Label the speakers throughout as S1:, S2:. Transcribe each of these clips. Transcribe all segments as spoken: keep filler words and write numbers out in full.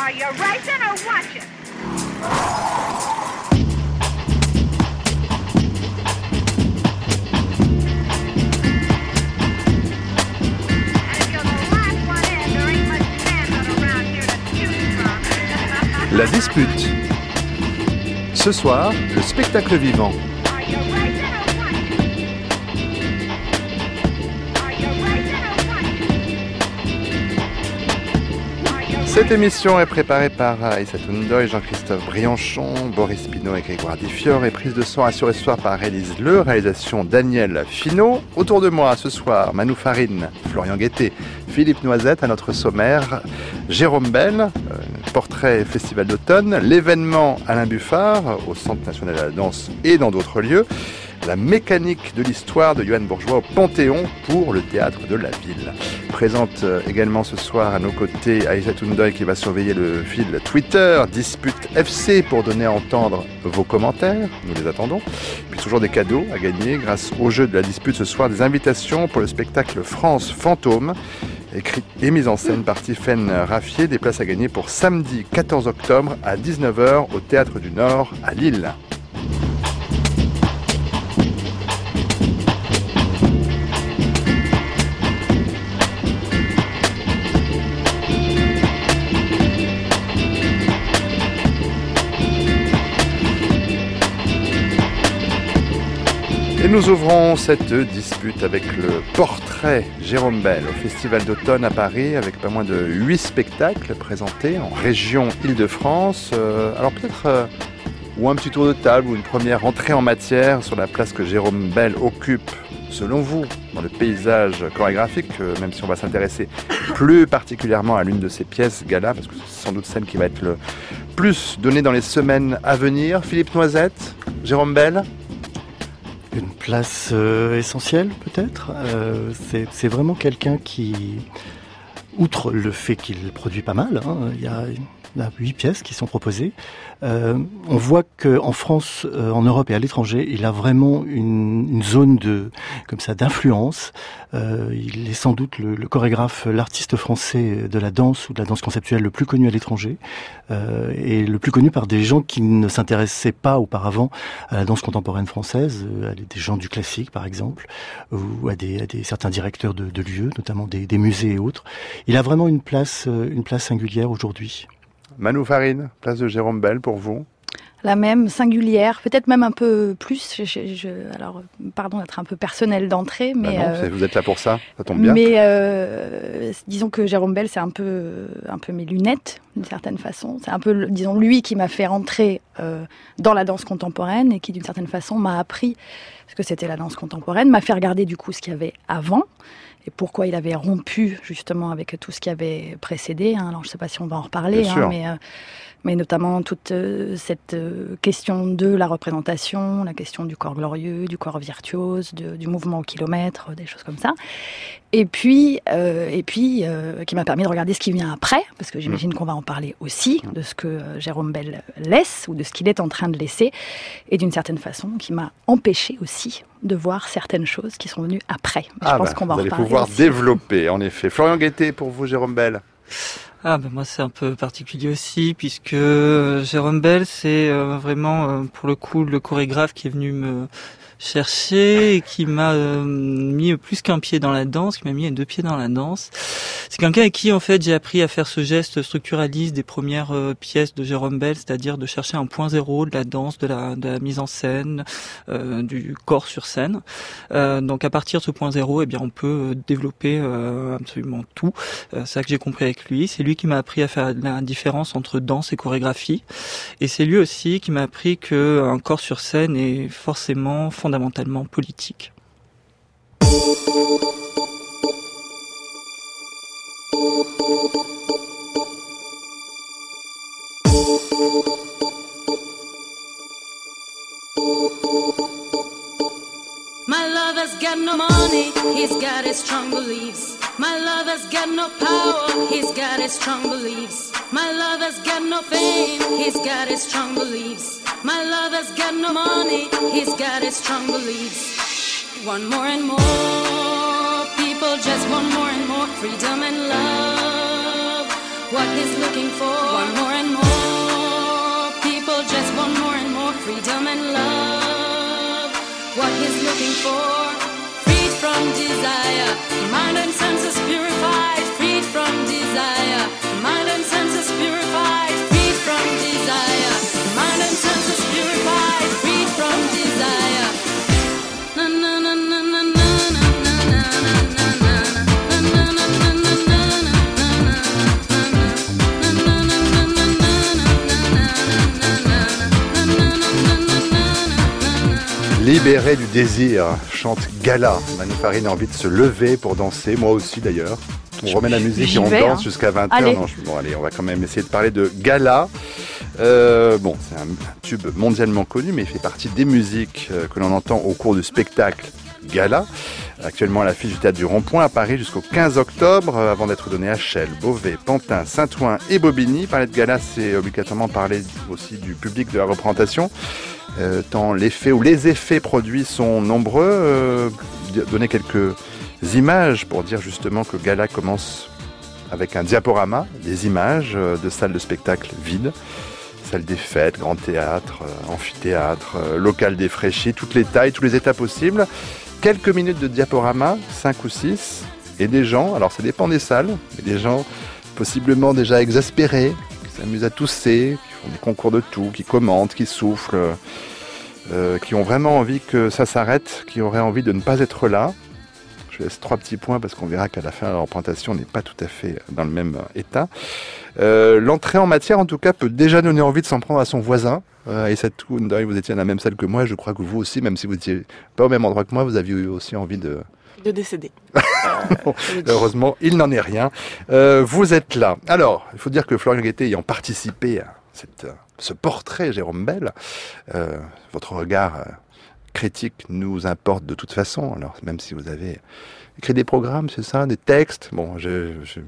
S1: Are you racing or watching?
S2: La dispute. Ce soir, le spectacle vivant. Cette émission est préparée par Aïssa Toundoy, Jean-Christophe Brianchon, Boris Pinault et Grégoire Diffior et prise de son assurée ce soir par Élise Le, réalisation Daniel Finot. Autour de moi ce soir, Manou Farine, Florian Guettet, Philippe Noisette, à notre sommaire, Jérôme Bel, euh, portrait festival d'automne, l'événement Alain Buffard au Centre national de la danse et dans d'autres lieux, la mécanique de l'histoire de Yoann Bourgeois au Panthéon pour le théâtre de la ville. Présente également ce soir à nos côtés Aïssa Toundoy qui va surveiller le fil Twitter, Dispute F C pour donner à entendre vos commentaires, nous les attendons. Puis toujours des cadeaux à gagner grâce au jeu de la dispute ce soir, des invitations pour le spectacle France Fantôme, écrit et mise en scène par Tiffaine Raffier, des places à gagner pour samedi quatorze octobre à dix-neuf heures au Théâtre du Nord à Lille. Et nous ouvrons cette dispute avec le portrait Jérôme Bel au Festival d'automne à Paris avec pas moins de huit spectacles présentés en région Île-de-France. Euh, alors peut-être euh, ou un petit tour de table ou une première entrée en matière sur la place que Jérôme Bel occupe, selon vous, dans le paysage chorégraphique, euh, même si on va s'intéresser plus particulièrement à l'une de ces pièces gala, parce que c'est sans doute celle qui va être le plus donnée dans les semaines à venir. Philippe Noisette, Jérôme Bel.
S3: Une place euh, essentielle peut-être. Euh, c'est, c'est vraiment quelqu'un qui, outre le fait qu'il produit pas mal, hein, il y a, il y a huit pièces qui sont proposées. Euh, on voit qu'en France, euh, en Europe et à l'étranger, il a vraiment une, une zone de, comme ça, d'influence. Euh, il est sans doute le, le chorégraphe, l'artiste français de la danse ou de la danse conceptuelle le plus connu à l'étranger, euh, et le plus connu par des gens qui ne s'intéressaient pas auparavant à la danse contemporaine française, à des gens du classique par exemple, ou à des, à des certains directeurs de, de lieux, notamment des, des musées et autres. Il a vraiment une place, une place singulière aujourd'hui.
S2: Manou Farine, place de Jérôme Bel pour vous.
S4: La même, singulière, peut-être même un peu plus. Je, je, je, alors, pardon d'être un peu personnel d'entrée, mais
S2: bah non,
S4: euh,
S2: vous êtes là pour ça, ça tombe bien.
S4: Mais euh, disons que Jérôme Bel, c'est un peu, un peu mes lunettes, d'une certaine façon. C'est un peu, disons, lui qui m'a fait rentrer euh, dans la danse contemporaine et qui, d'une certaine façon, m'a appris ce que c'était la danse contemporaine, m'a fait regarder du coup ce qu'il y avait avant. Et pourquoi il avait rompu justement avec tout ce qui avait précédé. Hein. Alors je ne sais pas si on va en reparler, hein, mais, euh, mais notamment toute euh, cette euh, question de la représentation, la question du corps glorieux, du corps virtuose, de, du mouvement au kilomètre, des choses comme ça. Et puis, euh, et puis euh, qui m'a permis de regarder ce qui vient après, parce que j'imagine mmh. qu'on va en parler aussi, de ce que euh, Jérôme Bel laisse, ou de ce qu'il est en train de laisser, et d'une certaine façon, qui m'a empêché aussi de voir certaines choses qui sont venues après. Mais
S2: ah
S4: je pense
S2: bah,
S4: qu'on va
S2: vous
S4: en
S2: allez
S4: reparler
S2: pouvoir
S4: aussi.
S2: développer, en effet. Florian Guettet, pour vous, Jérôme Bel.
S5: Ah ben moi c'est un peu particulier aussi puisque Jérôme Bel c'est euh, vraiment euh, pour le coup le chorégraphe qui est venu me chercher et qui m'a euh, mis plus qu'un pied dans la danse, qui m'a mis deux pieds dans la danse. C'est quelqu'un avec qui en fait j'ai appris à faire ce geste structuraliste des premières euh, pièces de Jérôme Bel, c'est-à-dire de chercher un point zéro de la danse, de la, de la mise en scène, euh, du corps sur scène. Euh, donc à partir de ce point zéro, eh bien on peut développer euh, absolument tout. Euh, c'est ça que j'ai compris avec lui. C'est lui qui m'a appris à faire la différence entre danse et chorégraphie. Et c'est lui aussi qui m'a appris que un corps sur scène est forcément fondamentalement politique.
S6: My lover's got no money, he's got his strong beliefs. My lover's got no power, he's got his strong beliefs. My lover's got no fame, he's got his strong beliefs. My lover's got no money, he's got his strong beliefs. Want more and more, people just want more and more freedom and love. what he's looking for. Want more and more, people just want more and more freedom and love. What he's looking for, freed from desire, mind and senses purified, freed from desire, mind and senses purified, freed from desire, mind and senses purified, freed from desire. Na na na na na na.
S2: Libéré du désir, chante Gala. Manu Farine a envie de se lever pour danser, moi aussi d'ailleurs. On remet la musique
S4: J'y
S2: et on
S4: vais,
S2: danse
S4: hein.
S2: jusqu'à vingt heures.
S4: Allez.
S2: Non, je- bon, allez, on va quand même essayer de parler de Gala. Euh, bon, c'est un tube mondialement connu, mais il fait partie des musiques euh, que l'on entend au cours du spectacle Gala. Actuellement à l'affiche du Théâtre du Rond-Point à Paris jusqu'au quinze octobre, euh, avant d'être donné à Chelles, Beauvais, Pantin, Saint-Ouen et Bobigny. Parler de Gala, c'est obligatoirement parler aussi du public de la représentation. Euh, tant l'effet ou les effets produits sont nombreux. Euh, donner quelques images pour dire justement que Gala commence avec un diaporama, des images euh, de salles de spectacle vides, salles des fêtes, grand théâtre, euh, amphithéâtre, euh, local défraîchi, toutes les tailles, tous les états possibles. Quelques minutes de diaporama, cinq ou six, et des gens, alors ça dépend des salles, mais des gens possiblement déjà exaspérés, qui s'amusent à tousser, qui font des concours de tout, qui commentent, qui soufflent, euh, euh, qui ont vraiment envie que ça s'arrête, qui auraient envie de ne pas être là. Je laisse trois petits points parce qu'on verra qu'à la fin, la représentation n'est pas tout à fait dans le même état. Euh, l'entrée en matière, en tout cas, peut déjà donner envie de s'en prendre à son voisin. Euh, et cette Toundai, vous étiez à la même salle que moi, je crois que vous aussi, même si vous n'étiez pas au même endroit que moi, vous aviez eu aussi envie de...
S1: De décéder.
S2: Bon, heureusement, il n'en est rien. Euh, vous êtes là. Alors, il faut dire que Florian Guettet ayant participé à cette, ce portrait, Jérôme Bel, euh, votre regard euh, critique nous importe de toute façon. Alors, même si vous avez écrit des programmes, c'est ça, des textes. Bon, je... je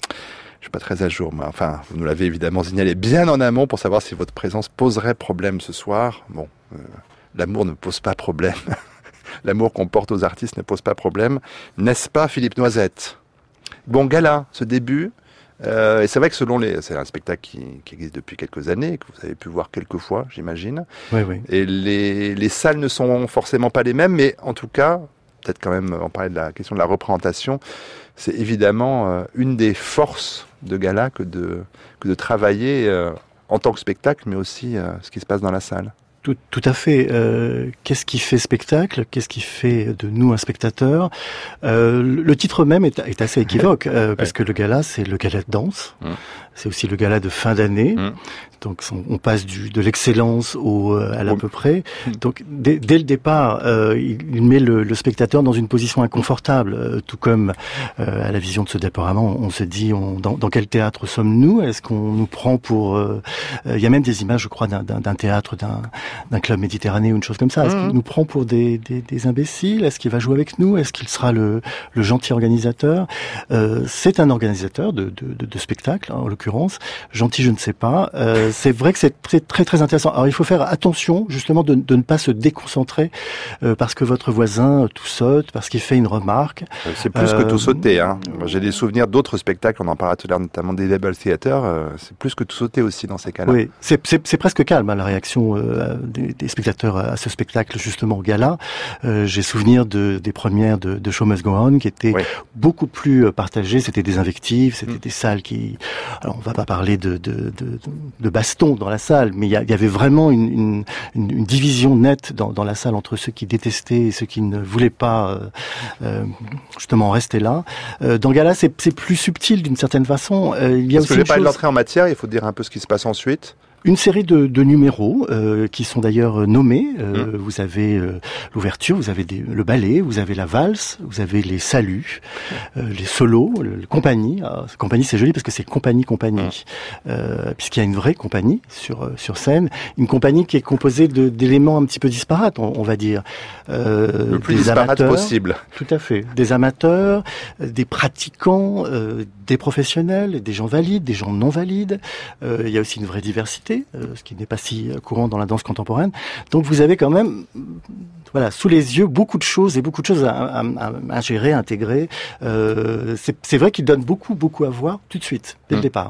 S2: Je suis pas très à jour, mais enfin, vous nous l'avez évidemment signalé bien en amont pour savoir si votre présence poserait problème ce soir. Bon, euh, l'amour ne pose pas problème. L'amour qu'on porte aux artistes ne pose pas problème. N'est-ce pas, Philippe Noisette? Bon, Gala, ce début. Euh, et c'est vrai que selon les... C'est un spectacle qui, qui existe depuis quelques années, que vous avez pu voir quelques fois, j'imagine.
S3: Oui, oui.
S2: Et les, les salles ne sont forcément pas les mêmes, mais en tout cas, peut-être quand même, on parlait de la question de la représentation, c'est évidemment euh, une des forces de Gala que de, que de travailler euh, en tant que spectacle, mais aussi euh, ce qui se passe dans la salle.
S3: Tout, tout à fait. Euh, qu'est-ce qui fait spectacle? Qu'est-ce qui fait de nous un spectateur? euh, Le titre même est, est assez équivoque, euh, parce que le gala, c'est le gala de danse. Mmh. C'est aussi le gala de fin d'année. Mmh. Donc on, on passe du, de l'excellence au à l'à peu près. Donc dès, dès le départ, euh, il, il met le, le spectateur dans une position inconfortable, euh, tout comme euh, à la vision de ce diaporama, on, on se dit on, dans, dans quel théâtre sommes-nous? Est-ce qu'on nous prend pour... Euh, euh, il y a même des images, je crois, d'un, d'un, d'un théâtre, d'un, d'un club méditerranéen ou une chose comme ça. Est-ce mmh. qu'il nous prend pour des, des, des imbéciles? Est-ce qu'il va jouer avec nous? Est-ce qu'il sera le, le gentil organisateur? euh, C'est un organisateur de, de, de, de spectacle, en l'occurrence. Gentil, je ne sais pas. Euh, c'est vrai que c'est très très très intéressant. Alors il faut faire attention justement de, de ne pas se déconcentrer euh, parce que votre voisin tout saute, parce qu'il fait une remarque.
S2: C'est plus euh, que tout sauter. Hein. J'ai des souvenirs d'autres spectacles, on en parlait tout à l'heure, notamment des Double Theater. Euh, c'est plus que tout sauter aussi dans ces cas-là.
S3: Oui, c'est, c'est, c'est presque calme hein, la réaction euh, des, des spectateurs à ce spectacle justement au gala. Euh, j'ai souvenir de, des premières de, de Show Must Go On qui étaient oui. beaucoup plus partagées. C'était des invectives, c'était mmh. des salles qui... Alors on va pas parler de, de, de, de baston dans la salle, mais il y, y avait vraiment une, une, une division nette dans, dans la salle entre ceux qui détestaient et ceux qui ne voulaient pas euh, euh, justement rester là. Euh, dans Gala, c'est, c'est plus subtil d'une certaine façon. Euh, il y a
S2: Parce
S3: aussi
S2: que je vais
S3: une
S2: pas
S3: chose...
S2: l'entrée en matière, il faut dire un peu ce qui se passe ensuite.
S3: Une série de, de numéros euh, qui sont d'ailleurs nommés. Euh, mmh. Vous avez euh, l'ouverture, vous avez des, le ballet, vous avez la valse, vous avez les saluts, euh, les solos, le, le compagnie. Alors, compagnie, c'est joli parce que c'est compagnie compagnie, mmh. euh, puisqu'il y a une vraie compagnie sur sur scène, une compagnie qui est composée de, d'éléments un petit peu disparates, on, on va dire.
S2: Euh, le plus disparate amateurs, possible.
S3: Tout à fait. Des amateurs, des pratiquants, euh, des professionnels, des gens valides, des gens non valides. Euh, il y a aussi une vraie diversité. Euh, ce qui n'est pas si courant dans la danse contemporaine. Donc vous avez quand même, voilà, sous les yeux beaucoup de choses et beaucoup de choses à, à, à, à gérer, à intégrer. Euh, c'est, c'est vrai qu'il donne beaucoup, beaucoup à voir tout de suite, dès mmh. le départ.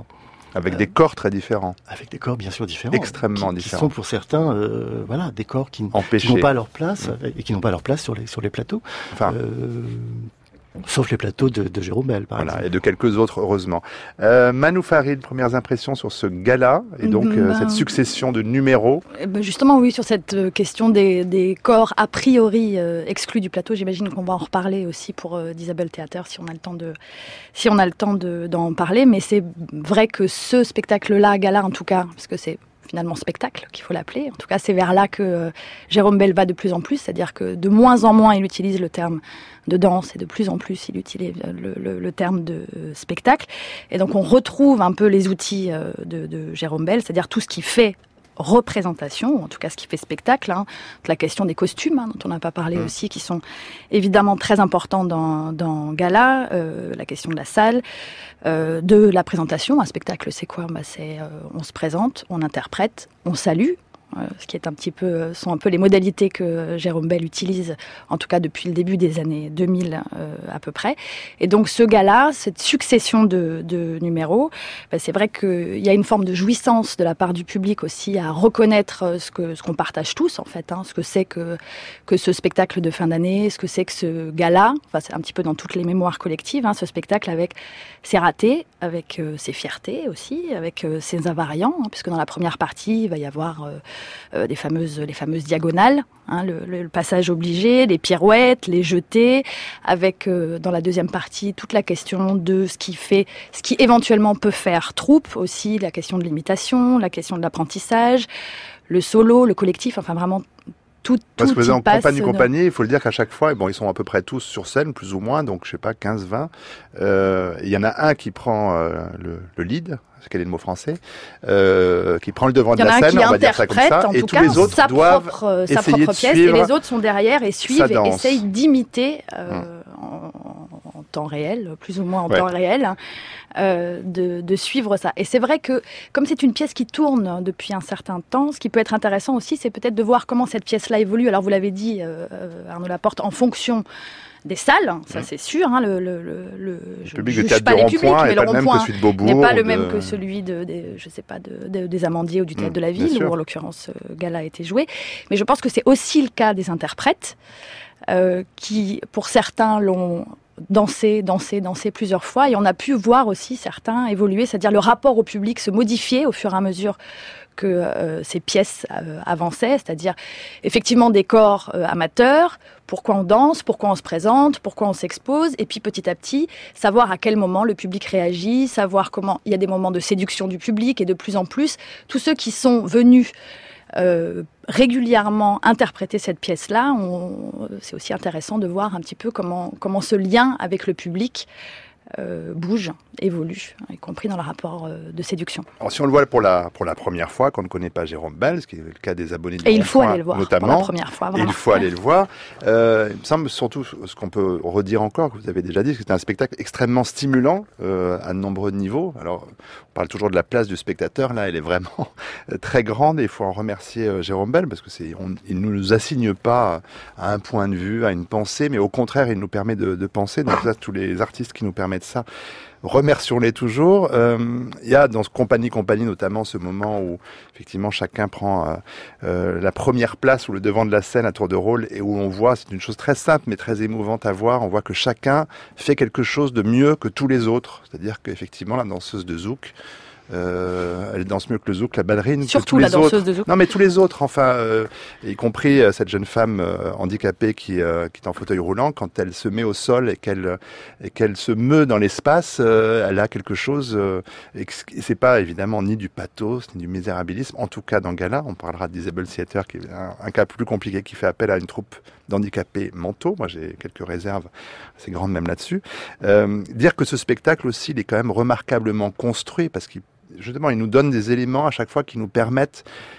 S2: Avec euh, des corps très différents.
S3: Avec des corps bien sûr différents.
S2: Extrêmement
S3: qui,
S2: différents.
S3: Qui sont pour certains, euh, voilà, des corps qui, qui n'ont pas leur place mmh. et qui n'ont pas leur place sur les sur les plateaux. Enfin. Euh, Sauf les plateaux de, de Jérôme Bel, par
S2: voilà,
S3: exemple.
S2: Et de quelques autres, heureusement. Euh, Manou Farid, premières impressions sur ce gala et donc ben, euh, cette succession de numéros.
S4: Ben justement, oui, sur cette question des, des corps a priori euh, exclus du plateau, j'imagine qu'on va en reparler aussi pour euh, d'Isabelle Théâtre si on a le temps de, si on a le temps de, d'en parler. Mais c'est vrai que ce spectacle-là, gala en tout cas, parce que c'est finalement spectacle qu'il faut l'appeler. En tout cas, c'est vers là que euh, Jérôme Bel va de plus en plus, c'est-à-dire que de moins en moins il utilise le terme de danse et de plus en plus il utilise le, le, le terme de euh, spectacle. Et donc on retrouve un peu les outils euh, de, de Jérôme Bel, c'est-à-dire tout ce qui fait représentation, en tout cas ce qui fait spectacle, hein, la question des costumes, hein, dont on n'a pas parlé mmh. aussi, qui sont évidemment très importants dans, dans Gala, euh, la question de la salle, euh, de la présentation. Un spectacle, c'est quoi ? Bah, c'est, euh, on se présente, on interprète, on salue, euh, ce qui est un petit peu, sont un peu les modalités que Jérôme Bel utilise, en tout cas depuis le début des années deux mille euh, à peu près. Et donc ce gala, cette succession de, de numéros, bah, c'est vrai qu'il y a une forme de jouissance de la part du public aussi à reconnaître ce que ce qu'on partage tous en fait, hein, ce que c'est que que ce spectacle de fin d'année, ce que c'est que ce gala. Enfin, c'est un petit peu dans toutes les mémoires collectives, hein, ce spectacle avec ses ratés, avec euh, ses fiertés aussi, avec euh, ses invariants, hein, puisque dans la première partie, il va y avoir euh, euh, des fameuses, les fameuses diagonales, hein, le, le, le passage obligé, les pirouettes, les jetés, avec euh, dans la deuxième partie toute la question de ce qui fait, ce qui éventuellement peut faire troupe aussi, la question de l'imitation, la question de l'apprentissage, le solo, le collectif, enfin vraiment. Tout,
S2: Parce
S4: tout
S2: que vous êtes en compagnie,
S4: de...
S2: compagnie, il faut le dire qu'à chaque fois, bon, ils sont à peu près tous sur scène, plus ou moins, donc je sais pas, quinze vingt. Euh, il y en a un qui prend euh, le, le lead, quel est le mot français, euh, qui prend le devant de la scène, on va dire ça comme ça, et tous les autres
S4: sa
S2: doivent
S4: propre, sa
S2: essayer
S4: propre
S2: de
S4: pièce,
S2: suivre
S4: et les autres sont derrière et suivent et essayent d'imiter euh, hum. en, en temps réel, plus ou moins en ouais. temps réel, euh, de, de suivre ça. Et c'est vrai que, comme c'est une pièce qui tourne depuis un certain temps, ce qui peut être intéressant aussi, c'est peut-être de voir comment cette pièce-là évolue. Alors vous l'avez dit, euh, Arnaud Laporte, en fonction des salles, ça c'est sûr. Hein, le, le, le, le
S2: je public de théâtre de Rond-Point n'est pas le même que celui de Beaubourg.
S4: N'est pas le
S2: de...
S4: même que celui de, de je sais pas, de, de, des Amandiers ou du théâtre mmh, de la ville, où en l'occurrence euh, Gala a été joué. Mais je pense que c'est aussi le cas des interprètes, euh, qui pour certains l'ont dansé, dansé, dansé plusieurs fois, et on a pu voir aussi certains évoluer, c'est-à-dire le rapport au public se modifier au fur et à mesure que euh, ces pièces euh, avançaient, c'est-à-dire effectivement des corps euh, amateurs, pourquoi on danse, pourquoi on se présente, pourquoi on s'expose, et puis petit à petit, savoir à quel moment le public réagit, savoir comment il y a des moments de séduction du public, et de plus en plus, tous ceux qui sont venus euh, régulièrement interpréter cette pièce-là, on, c'est aussi intéressant de voir un petit peu comment, comment ce lien avec le public Euh, bouge, évolue, y compris dans le rapport euh, de séduction.
S2: Alors si on le voit pour la, pour la première fois, qu'on ne connaît pas Jérôme Bel, ce qui est le cas des abonnés du
S4: Et il faut aller le voir
S2: notamment,
S4: pour la première fois.
S2: Et il faut aller le voir. Euh, il me semble surtout, ce qu'on peut redire encore, que vous avez déjà dit, que c'était un spectacle extrêmement stimulant euh, à de nombreux niveaux. Alors, on parle toujours de la place du spectateur, là, elle est vraiment très grande et il faut en remercier euh, Jérôme Bel, parce que c'est, on, il ne nous assigne pas à un point de vue, à une pensée, mais au contraire, il nous permet de, de penser. Donc ça, tous les artistes qui nous permettent ça, remercions-les toujours. Euh, il y a dans ce compagnie compagnie notamment ce moment où effectivement chacun prend euh, euh, la première place ou le devant de la scène à tour de rôle, et où on voit, c'est une chose très simple mais très émouvante à voir, on voit que chacun fait quelque chose de mieux que tous les autres. C'est-à-dire qu'effectivement la danseuse de Zouk, Euh, elle danse mieux que le Zouk, la ballerine,
S4: surtout
S2: que tous
S4: la
S2: les
S4: danseuse
S2: autres.
S4: de Zouk.
S2: Non, mais tous les autres, enfin, euh, y compris euh, cette jeune femme euh, handicapée qui, euh, qui est en fauteuil roulant, quand elle se met au sol et qu'elle et qu'elle se meut dans l'espace, euh, elle a quelque chose. Euh, et, et c'est pas évidemment ni du pathos ni du misérabilisme. En tout cas, dans Gala, on parlera d'Isabelle Théâtre, qui est un, un cas plus compliqué, qui fait appel à une troupe d'handicapés mentaux. Moi, j'ai quelques réserves assez grandes même là-dessus. Euh, dire que ce spectacle aussi, il est quand même remarquablement construit, parce qu'il justement, il nous donne des éléments à chaque fois qui nous permettent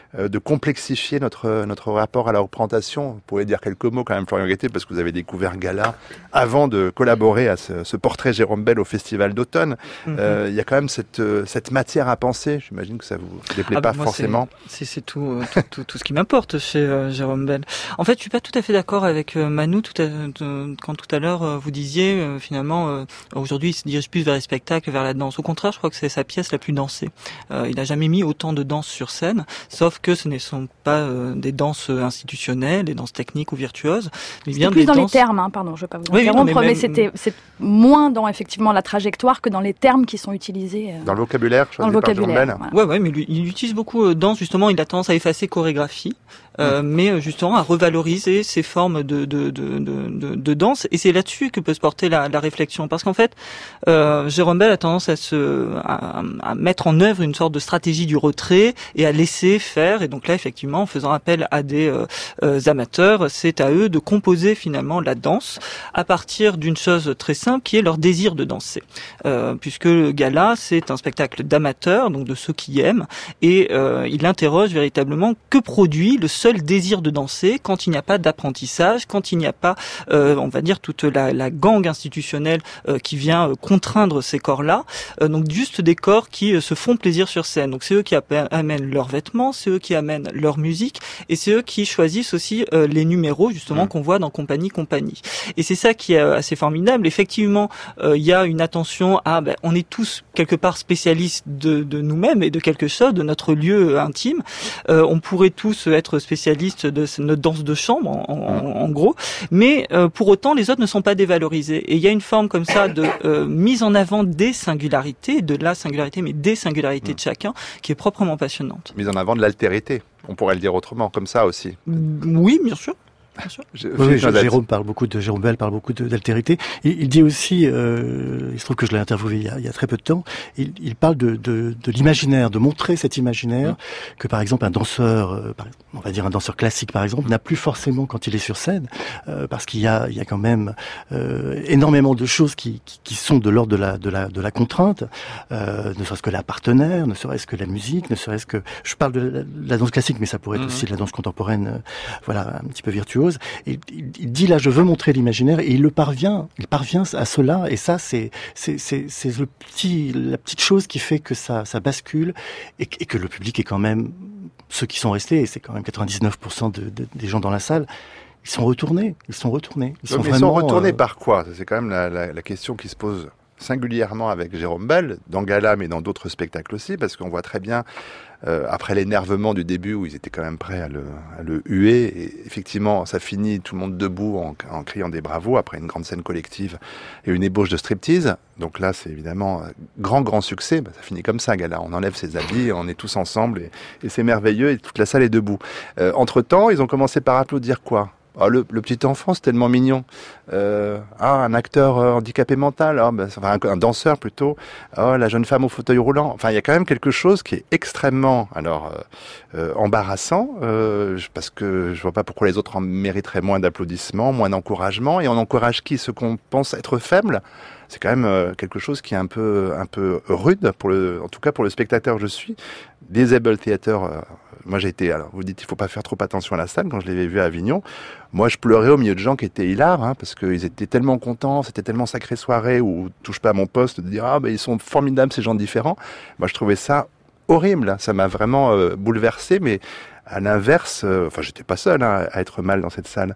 S2: euh, de complexifier notre, notre rapport à la représentation. Vous pouvez dire quelques mots quand même, Florian Gaëté, parce que vous avez découvert Gala avant de collaborer à ce, ce portrait Jérôme Bel au Festival d'automne. Il mm-hmm. euh, y a quand même cette, cette matière à penser. J'imagine que ça vous déplaît ah, pas
S5: moi,
S2: forcément.
S5: C'est, c'est, c'est tout, tout, tout, tout ce qui m'importe chez euh, Jérôme Bel. En fait, je suis pas tout à fait d'accord avec euh, Manu tout à, euh, quand tout à l'heure euh, vous disiez euh, finalement euh, aujourd'hui il se dirige plus vers les spectacles, vers la danse. Au contraire, je crois que c'est sa pièce la plus dansée. Euh, il n'a jamais mis autant de danse sur scène, sauf que ce ne sont pas euh, des danses institutionnelles, des danses techniques ou virtuoses, mais bien
S4: plus
S5: des
S4: dans
S5: danses...
S4: les termes, hein, pardon, je ne veux pas vous
S5: oui,
S4: interrompre,
S5: oui, non, mais,
S4: mais,
S5: même...
S4: mais c'était c'est moins dans effectivement la trajectoire que dans les termes qui sont utilisés. Euh...
S2: Dans le vocabulaire, choisi
S4: dans le vocabulaire,
S2: par Jérôme Bel.
S5: Voilà. Ouais, ouais, mais lui, il utilise beaucoup euh, danse justement. Il a tendance à effacer chorégraphie. Euh, mais justement à revaloriser ces formes de, de, de, de, de danse, et c'est là-dessus que peut se porter la, la réflexion, parce qu'en fait euh, Jérôme Bel a tendance à se à, à mettre en œuvre une sorte de stratégie du retrait et à laisser faire, et donc là effectivement en faisant appel à des euh, euh, amateurs, c'est à eux de composer finalement la danse à partir d'une chose très simple qui est leur désir de danser, euh, puisque le Gala c'est un spectacle d'amateurs, donc de ceux qui aiment, et euh, il interroge véritablement que produit le seul désir de danser quand il n'y a pas d'apprentissage, quand il n'y a pas, euh, on va dire, toute la, la gangue institutionnelle euh, qui vient euh, contraindre ces corps-là. Euh, donc juste des corps qui euh, se font plaisir sur scène. Donc c'est eux qui amènent leurs vêtements, c'est eux qui amènent leur musique, et c'est eux qui choisissent aussi euh, les numéros justement mmh. qu'on voit dans Compagnie Compagnie. Et c'est ça qui est euh, assez formidable. Effectivement, il euh, y a une attention à, ben, on est tous quelque part spécialistes de, de nous-mêmes et de quelque chose, de notre lieu euh, intime. Euh, on pourrait tous être spécialistes de notre danse de chambre, en, en, en gros, mais euh, pour autant, les autres ne sont pas dévalorisés. Et il y a une forme comme ça de euh, mise en avant des singularités, de la singularité, mais des singularités mmh. de chacun, qui est proprement passionnante.
S2: Mise en avant de l'altérité, on pourrait le dire autrement, comme ça aussi.
S5: Oui, bien sûr.
S3: Je, oui, Jérôme parle beaucoup de Jérôme Bel parle beaucoup de, d'altérité. Il, il dit aussi, euh, il se trouve que je l'ai interviewé il y a, il y a très peu de temps. Il, il parle de, de, de l'imaginaire, de montrer cet imaginaire mmh. que par exemple un danseur, euh, on va dire un danseur classique par exemple, n'a plus forcément quand il est sur scène, euh, parce qu'il y a, il y a quand même euh, énormément de choses qui, qui, qui sont de l'ordre de la, de la, de la contrainte, euh, ne serait-ce que la partenaire, ne serait-ce que la musique, ne serait-ce que, je parle de la, de la danse classique, mais ça pourrait être mmh. aussi de la danse contemporaine, euh, voilà, un petit peu virtuose. Et il, il dit là, je veux montrer l'imaginaire, et il le parvient, il parvient à cela, et ça, c'est c'est c'est c'est le petit la petite chose qui fait que ça ça bascule et, et que le public est quand même ceux qui sont restés, et c'est quand même quatre-vingt-dix-neuf pour cent de, de, des gens dans la salle. Ils sont retournés, ils sont retournés. Ils
S2: sont,
S3: sont
S2: mais
S3: vraiment,
S2: ils sont retournés
S3: euh...
S2: par quoi? C'est quand même la, la, la question qui se pose singulièrement avec Jérôme Bel, dans Gala, mais dans d'autres spectacles aussi, parce qu'on voit très bien, euh, après l'énervement du début, où ils étaient quand même prêts à le, à le huer, et effectivement, ça finit tout le monde debout en, en criant des bravos, après une grande scène collective et une ébauche de striptease. Donc là, c'est évidemment grand, grand succès. Bah, ça finit comme ça, Gala. On enlève ses habits, on est tous ensemble, et, et c'est merveilleux, et toute la salle est debout. Euh, entre-temps, ils ont commencé par applaudir quoi? Oh, le, le petit enfant, c'est tellement mignon. Euh, ah, un acteur euh, handicapé mental, oh, ben, enfin un, un danseur plutôt. Oh, la jeune femme au fauteuil roulant. Enfin, il y a quand même quelque chose qui est extrêmement, alors euh, euh, embarrassant, euh, parce que je vois pas pourquoi les autres en mériteraient moins d'applaudissements, moins d'encouragement. Et on encourage qui? Ceux qu'on pense être faibles. C'est quand même euh, quelque chose qui est un peu, un peu rude pour le, en tout cas pour le spectateur que je suis. Disable Theater. Euh, Moi, j'ai été, alors, vous dites, il faut pas faire trop attention à la salle. Quand je l'avais vu à Avignon, moi, je pleurais au milieu de gens qui étaient hilares, hein, parce qu'ils étaient tellement contents, c'était tellement sacrée soirée, où touche pas à mon poste, de dire, ah, ben, ils sont formidables, ces gens différents. Moi, je trouvais ça horrible. Ça m'a vraiment euh, bouleversé, mais à l'inverse, euh, enfin, j'étais pas seul, hein, à être mal dans cette salle.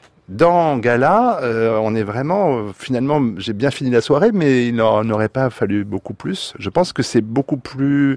S2: Dans Gala, euh, on est vraiment, euh, finalement, j'ai bien fini la soirée, mais il n'en aurait pas fallu beaucoup plus. Je pense que c'est beaucoup plus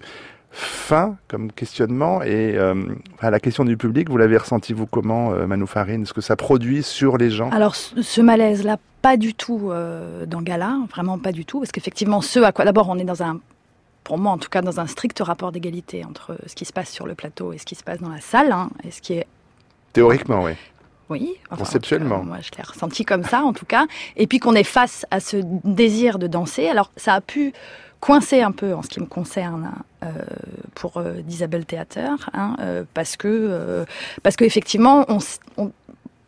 S2: fin comme questionnement, et euh, enfin, la question du public, vous l'avez ressenti vous comment, euh, Manu Farine? Est-ce que ça produit sur les gens?
S4: Alors ce malaise-là, pas du tout euh, dans Gala, vraiment pas du tout, parce qu'effectivement, ce à quoi d'abord on est dans un, pour moi en tout cas, dans un strict rapport d'égalité entre ce qui se passe sur le plateau et ce qui se passe dans la salle, hein, et ce qui est
S2: théoriquement, oui.
S4: Oui, enfin,
S2: conceptuellement.
S4: Cas, moi, je l'ai ressenti comme ça, en tout cas. Et puis qu'on est face à ce désir de danser. Alors, ça a pu coincer un peu, en ce qui me concerne, euh, pour euh, Disable Theater, hein, euh, parce que, euh, parce qu'effectivement, on, on,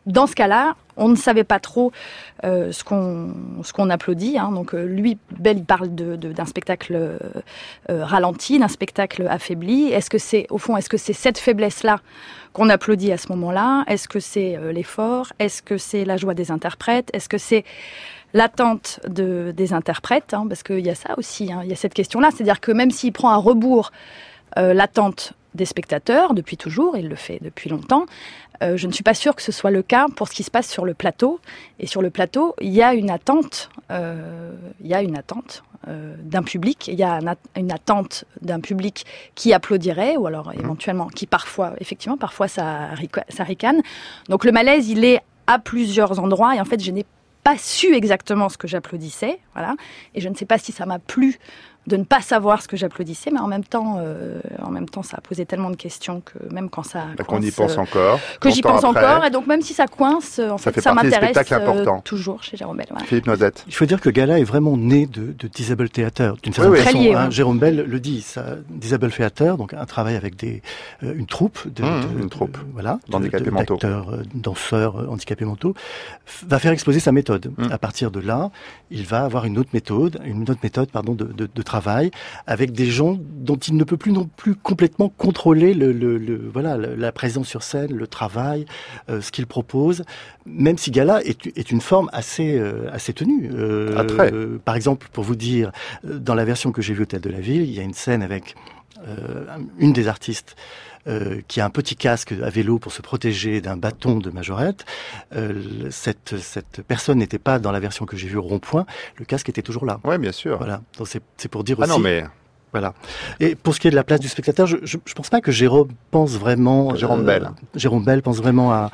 S4: dans ce cas-là, on ne savait pas trop euh, ce qu'on ce qu'on applaudit. Hein. Donc euh, lui, Bell, il parle de, de, d'un spectacle euh, euh, ralenti, d'un spectacle affaibli. Est-ce que c'est, au fond, est-ce que c'est cette faiblesse-là qu'on applaudit à ce moment-là ? Est-ce que c'est euh, l'effort ? Est-ce que c'est la joie des interprètes ? Est-ce que c'est l'attente de, des interprètes, hein, parce qu'il y a ça aussi, hein, il y a cette question-là, c'est-à-dire que même s'il prend à rebours euh, l'attente des spectateurs, depuis toujours, il le fait depuis longtemps, euh, je ne suis pas sûre que ce soit le cas pour ce qui se passe sur le plateau. Et sur le plateau, il y a une attente, euh, il y a une attente euh, d'un public, il y a un at- une attente d'un public qui applaudirait, ou alors éventuellement, qui parfois, effectivement, parfois ça, ric- ça ricane. Donc le malaise, il est à plusieurs endroits, et en fait, je n'ai pas su exactement ce que j'applaudissais, voilà, et je ne sais pas si ça m'a plu de ne pas savoir ce que j'applaudissais, mais en même temps, euh, en même temps, ça a posé tellement de questions que même quand ça
S2: bah,
S4: coince,
S2: qu'on y pense encore,
S4: que j'y pense
S2: après,
S4: encore, et donc même si ça coince, en
S2: ça
S4: fait,
S2: fait
S4: ça
S2: partie des
S4: m'intéresse
S2: spectacles importants.
S4: euh, toujours chez Jérôme Bell. Voilà.
S2: Philippe Noisette.
S3: Il faut dire que Gala est vraiment né de, de Disable Theater. D'une certaine
S2: oui, oui.
S3: façon,
S4: Très lié,
S3: hein,
S4: ouais.
S3: Jérôme Bell le dit, ça, Disable Theater, donc un travail avec des, euh, une troupe, de,
S2: Mmh,
S3: de,
S2: une troupe
S3: de, voilà,
S2: d'handicapés
S3: de, de,
S2: mentaux.
S3: d'acteurs, euh, danseurs, euh, handicapés mentaux, f- va faire exploser sa méthode.
S2: Mmh.
S3: À partir de là, il va avoir une autre méthode, une autre méthode, pardon, de, de, de travail, avec des gens dont il ne peut plus non plus complètement contrôler le, le, le voilà, le, la présence sur scène, le travail, euh, ce qu'il propose, même si Gala est, est une forme assez, euh, assez tenue. Euh,
S2: Ah, très.
S3: euh, par exemple, pour vous dire, euh, dans la version que j'ai vue au Théâtre de la Ville, il y a une scène avec euh, une des artistes euh, qui a un petit casque à vélo pour se protéger d'un bâton de majorette. Euh, cette, cette personne n'était pas dans la version que j'ai vue au rond-point. Le casque était toujours là.
S2: Oui, bien sûr.
S3: Voilà. Donc c'est, c'est pour dire
S2: Ah
S3: aussi.
S2: non, mais
S3: Voilà. Et pour ce qui est de la place du spectateur, je, je, je pense pas que Jérôme pense vraiment.
S2: Jérôme
S3: euh,
S2: Bell.
S3: Jérôme Bell pense vraiment à.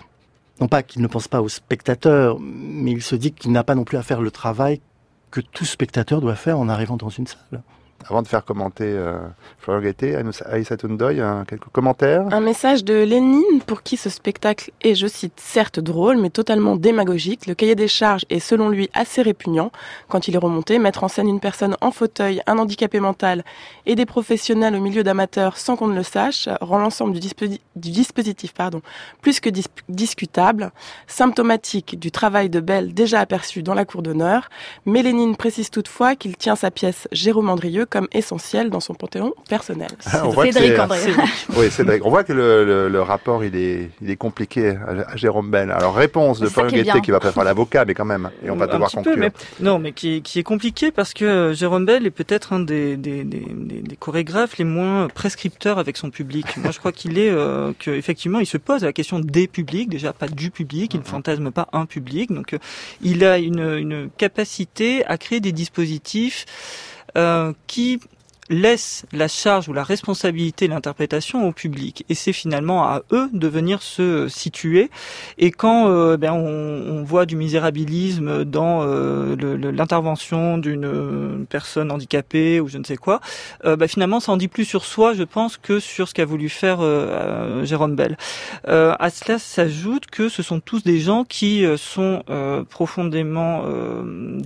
S3: Non pas qu'il ne pense pas au spectateur, mais il se dit qu'il n'a pas non plus à faire le travail que tout spectateur doit faire en arrivant dans une salle.
S2: avant de faire commenter euh, Florian Gaëté, Aïssa Toundoy, hein, quelques commentaires.
S1: Un message de Lénine pour qui ce spectacle est, je cite, certes drôle, mais totalement démagogique. Le cahier des charges est selon lui assez répugnant. Quand il est remonté, mettre en scène une personne en fauteuil, un handicapé mental et des professionnels au milieu d'amateurs sans qu'on ne le sache rend l'ensemble du, disposi- du dispositif pardon, plus que dis- discutable, symptomatique du travail de Bell déjà aperçu dans la cour d'honneur. Mais Lénine précise toutefois qu'il tient sa pièce Jérôme Andrieux comme essentielle dans son panthéon personnel.
S2: Ah, on voit que
S4: Cédric
S2: c'est-
S4: André.
S2: Oui, Cédric. On voit que le, le, le rapport, il est, il est compliqué à, à Jérôme Bell. Alors, réponse de
S4: C'est ça
S2: Florian
S4: qui est
S2: Gaëté
S4: bien.
S2: qui va préférer l'avocat, mais quand même. Et on va
S5: Un
S2: devoir
S5: petit
S2: conclure.
S5: peu, mais non, mais qui est, qui est compliqué parce que euh, Jérôme Bell est peut-être un des, des, des, des, des chorégraphes les moins prescripteurs avec son public. Moi, je crois qu'il est, euh, que effectivement, il se pose la question des publics, déjà pas du public, il ne fantasme pas un public. Donc, euh, il a une, une capacité à créer des dispositifs euh, qui laisse la charge ou la responsabilité de l'interprétation au public, et c'est finalement à eux de venir se situer. Et quand euh, ben on, on voit du misérabilisme dans euh, le, le, l'intervention d'une euh, personne handicapée ou je ne sais quoi, euh, ben finalement ça en dit plus sur soi, je pense, que sur ce qu'a voulu faire euh, Jérôme Bell. Euh, à cela s'ajoute que ce sont tous des gens qui euh, sont euh, profondément euh,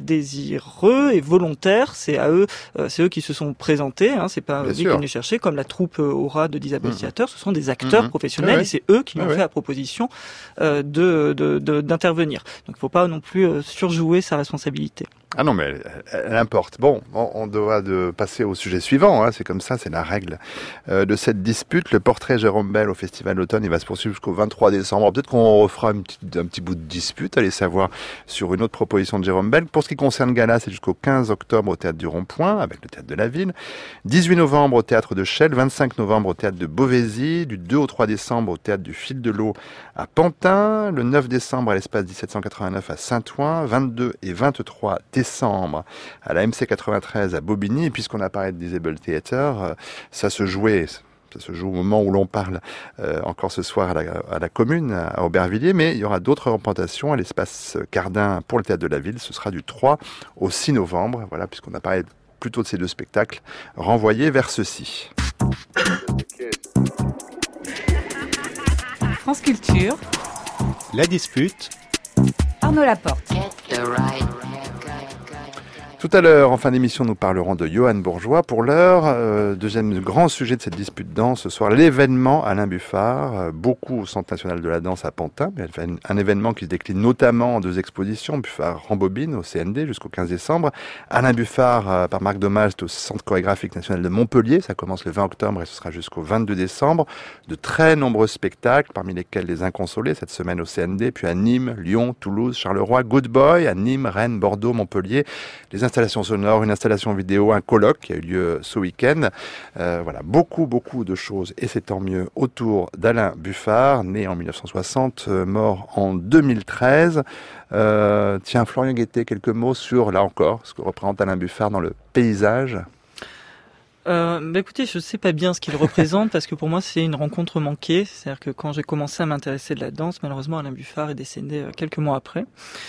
S5: désireux et volontaires. C'est à eux, euh, c'est eux qui se sont présentés. Hein, c'est pas
S2: Bien
S5: lui
S2: sûr.
S5: qui est venu chercher, comme la troupe euh, Aura de Disable
S2: Mmh.
S5: Theater, ce sont des acteurs
S2: Mmh.
S5: professionnels
S2: Ouais,
S5: et c'est eux qui lui
S2: ouais,
S5: ont
S2: ouais.
S5: fait la proposition euh, de, de, de, d'intervenir. Donc il ne faut pas non plus euh, surjouer sa responsabilité.
S2: Ah non, mais elle, elle importe. Bon, on, on doit de passer au sujet suivant. Hein, c'est comme ça, c'est la règle euh, de cette dispute. Le portrait Jérôme Bell au Festival d'automne, il va se poursuivre jusqu'au vingt-trois décembre. Peut-être qu'on refera une petite, un petit bout de dispute, allez savoir, sur une autre proposition de Jérôme Bell. Pour ce qui concerne Gala, c'est jusqu'au quinze octobre au Théâtre du Rond-Point, avec le Théâtre de la Ville. dix-huit novembre au Théâtre de Chelles, vingt-cinq novembre au Théâtre de Beauvaisis, du deux au trois décembre au Théâtre du Fil de l'Eau à Pantin, le neuf décembre à l'Espace dix-sept cent quatre-vingt-neuf à Saint-Ouen, vingt-deux et vingt-trois décembre à la M C quatre-vingt-treize à Bobigny. Et puisqu'on a parlé de Disable Theater, euh, ça se jouait, ça se joue au moment où l'on parle euh, encore ce soir à la, à la commune, à Aubervilliers, mais il y aura d'autres représentations à l'Espace Cardin pour le Théâtre de la Ville. Ce sera du trois au six novembre, voilà, puisqu'on a parlé plutôt de ces deux spectacles, renvoyés vers ceux-ci.
S7: France Culture,
S8: La dispute,
S7: Arnaud Laporte.
S2: Tout Tout à l'heure, en fin d'émission, nous parlerons de Johan Bourgeois. Pour l'heure, euh, deuxième grand sujet de cette dispute danse ce soir, l'événement Alain Buffard. Euh, beaucoup au Centre national de la danse à Pantin, mais un événement qui se décline notamment en deux expositions. Buffard rembobine au C N D jusqu'au quinze décembre. Alain Buffard, euh, par marque d'hommage, c'est au Centre chorégraphique national de Montpellier. Ça commence le vingt octobre et ce sera jusqu'au vingt-deux décembre. De très nombreux spectacles, parmi lesquels Les Inconsolés, cette semaine au C N D, puis à Nîmes, Lyon, Toulouse, Charleroi, Good Boy, à Nîmes, Rennes, Bordeaux, Montpellier. Les installations sonores, une installation vidéo, un colloque qui a eu lieu ce week-end. Euh, voilà, beaucoup, beaucoup de choses, et c'est tant mieux, autour d'Alain Buffard, né en dix-neuf cent soixante, euh, mort en deux mille treize. Euh, tiens, Florian Guettet, quelques mots sur, là encore, ce que représente Alain Buffard dans le paysage.
S5: Euh, bah écoutez, je sais pas bien ce qu'il représente parce que pour moi c'est une rencontre manquée. C'est-à-dire que quand j'ai commencé à m'intéresser de la danse, malheureusement Alain Buffard est décédé quelques mois après.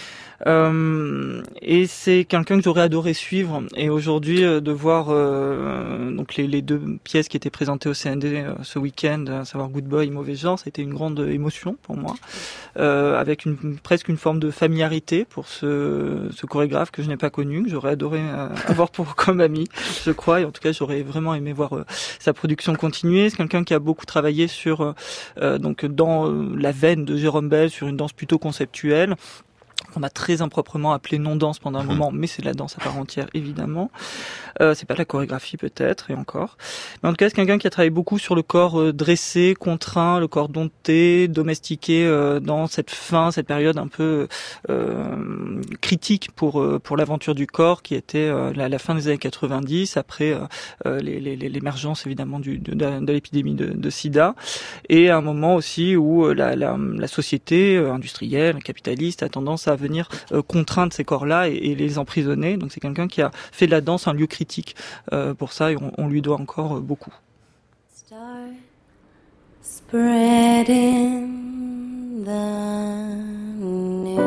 S5: Euh, et c'est quelqu'un que j'aurais adoré suivre. Et aujourd'hui, euh, de voir euh, donc les, les deux pièces qui étaient présentées au C N D euh, ce week-end, à savoir Good Boy et Mauvais Genre, ça a été une grande émotion pour moi, euh, avec une, presque une forme de familiarité pour ce, ce chorégraphe que je n'ai pas connu, que j'aurais adoré euh, avoir pour comme ami, je crois. Et en tout cas, j'aurais vraiment aimé voir euh, sa production continuer. C'est quelqu'un qui a beaucoup travaillé sur euh, donc dans euh, la veine de Jérôme Bel, sur une danse plutôt conceptuelle, qu'on a très improprement appelé non-danse pendant un moment, mais c'est de la danse à part entière, évidemment. Euh, c'est pas de la chorégraphie, peut-être, et encore. Mais en tout cas, c'est quelqu'un qui a travaillé beaucoup sur le corps euh, dressé, contraint, le corps dompté, domestiqué euh, dans cette fin, cette période un peu euh, critique pour euh, pour l'aventure du corps, qui était euh, la, la fin des années quatre-vingt-dix, après euh, les, les, l'émergence, évidemment, du, de, de, de l'épidémie de, de sida, et un moment aussi où la, la, la société industrielle, capitaliste, a tendance à venir euh, contraindre ces corps-là et, et les emprisonner. Donc c'est quelqu'un qui a fait de la danse un lieu critique euh, pour ça, et on, on lui doit encore euh, beaucoup.
S6: Start spreading the news.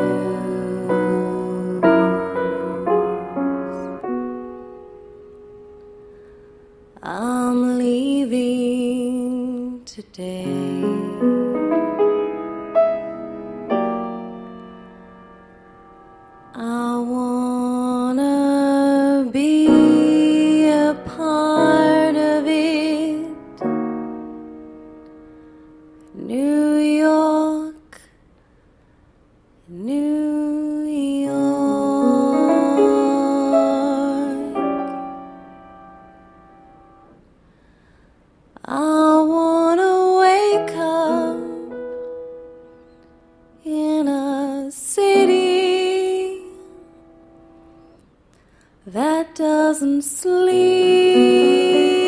S6: I'm leaving today. I wanna be a part of it. New York, New York. I wanna wake up in a city that doesn't sleep.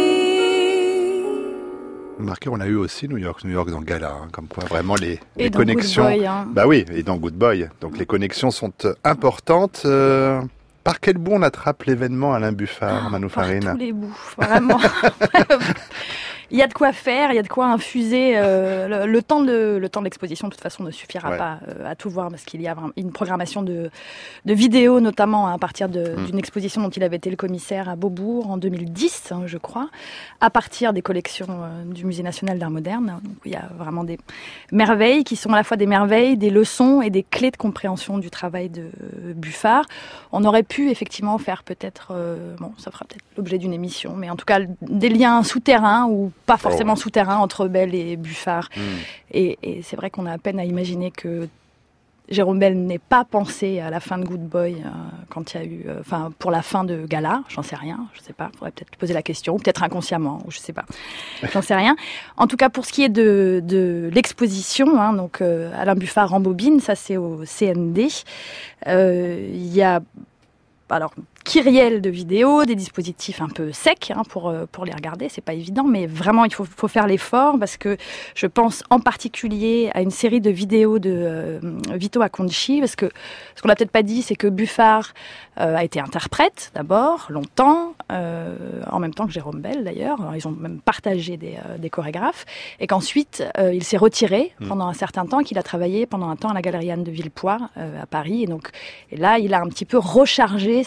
S2: Remarquez, on a eu aussi New York, New York dans Gala, hein, comme quoi vraiment les,
S4: Et
S2: les
S4: dans
S2: connexions.
S4: Good Boy, hein.
S2: Bah oui, et dans Good Boy. Donc les connexions sont euh, importantes. Euh, par quel bout on attrape l'événement Alain Buffard, Manou Farine?
S4: Par tous les bouts, vraiment. Il y a de quoi faire, il y a de quoi infuser. Euh, le, le temps de le temps de l'exposition, de toute façon, ne suffira
S2: Ouais.
S4: pas euh, à tout voir, parce qu'il y a vraiment une programmation de, de vidéos, notamment à partir de,
S2: Mm.
S4: d'une exposition dont il avait été le commissaire à Beaubourg en deux mille dix, hein, je crois, à partir des collections euh, du Musée national d'art moderne. Donc, il y a vraiment des merveilles qui sont à la fois des merveilles, des leçons et des clés de compréhension du travail de euh, Buffard. On aurait pu effectivement faire peut-être, euh, bon, ça fera peut-être l'objet d'une émission, mais en tout cas des liens souterrains ou pas forcément
S2: Oh.
S4: souterrains entre Bel et Buffard.
S2: Mm.
S4: Et, et c'est vrai qu'on a à peine à imaginer que Jérôme Bel n'ait pas pensé à la fin de Good Boy euh, quand il y a eu, enfin euh, pour la fin de Gala, j'en sais rien, je sais pas, faudrait peut-être lui poser la question, ou peut-être inconsciemment, ou je sais pas, j'en sais rien. En tout cas, pour ce qui est de, de l'exposition, hein, donc euh, Alain Buffard rembobine, ça c'est au C N D. Euh, Il y a alors kyrielle de vidéos, des dispositifs un peu secs hein, pour pour les regarder, c'est pas évident, mais vraiment il faut faut faire l'effort, parce que je pense en particulier à une série de vidéos de euh, Vito Acconci, parce que ce qu'on n'a peut-être pas dit, c'est que Buffard euh, a été interprète d'abord longtemps, euh, en même temps que Jérôme Bel d'ailleurs. Alors, ils ont même partagé des, euh, des chorégraphes, et qu'ensuite euh, il s'est retiré
S2: Mmh.
S4: pendant un certain temps, qu'il a travaillé pendant un temps à la Galerie Anne de Villepoix euh, à Paris, et donc et là il a un petit peu rechargé ses outils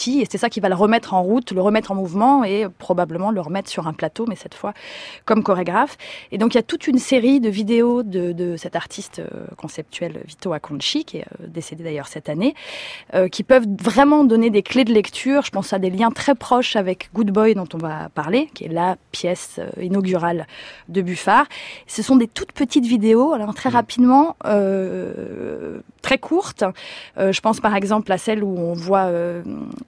S4: petit, et c'est ça qui va le remettre en route, le remettre en mouvement et probablement le remettre sur un plateau, mais cette fois comme chorégraphe. Et donc il y a toute une série de vidéos de, de cet artiste euh, conceptuel Vito Acconci, qui est euh, décédé d'ailleurs cette année, euh, qui peuvent vraiment donner des clés de lecture. Je pense à des liens très proches avec Good Boy dont on va parler, qui est la pièce euh, inaugurale de Buffard. Ce sont des toutes petites vidéos, alors très rapidement, euh, très courtes. Euh, je pense par exemple à celle où on voit euh,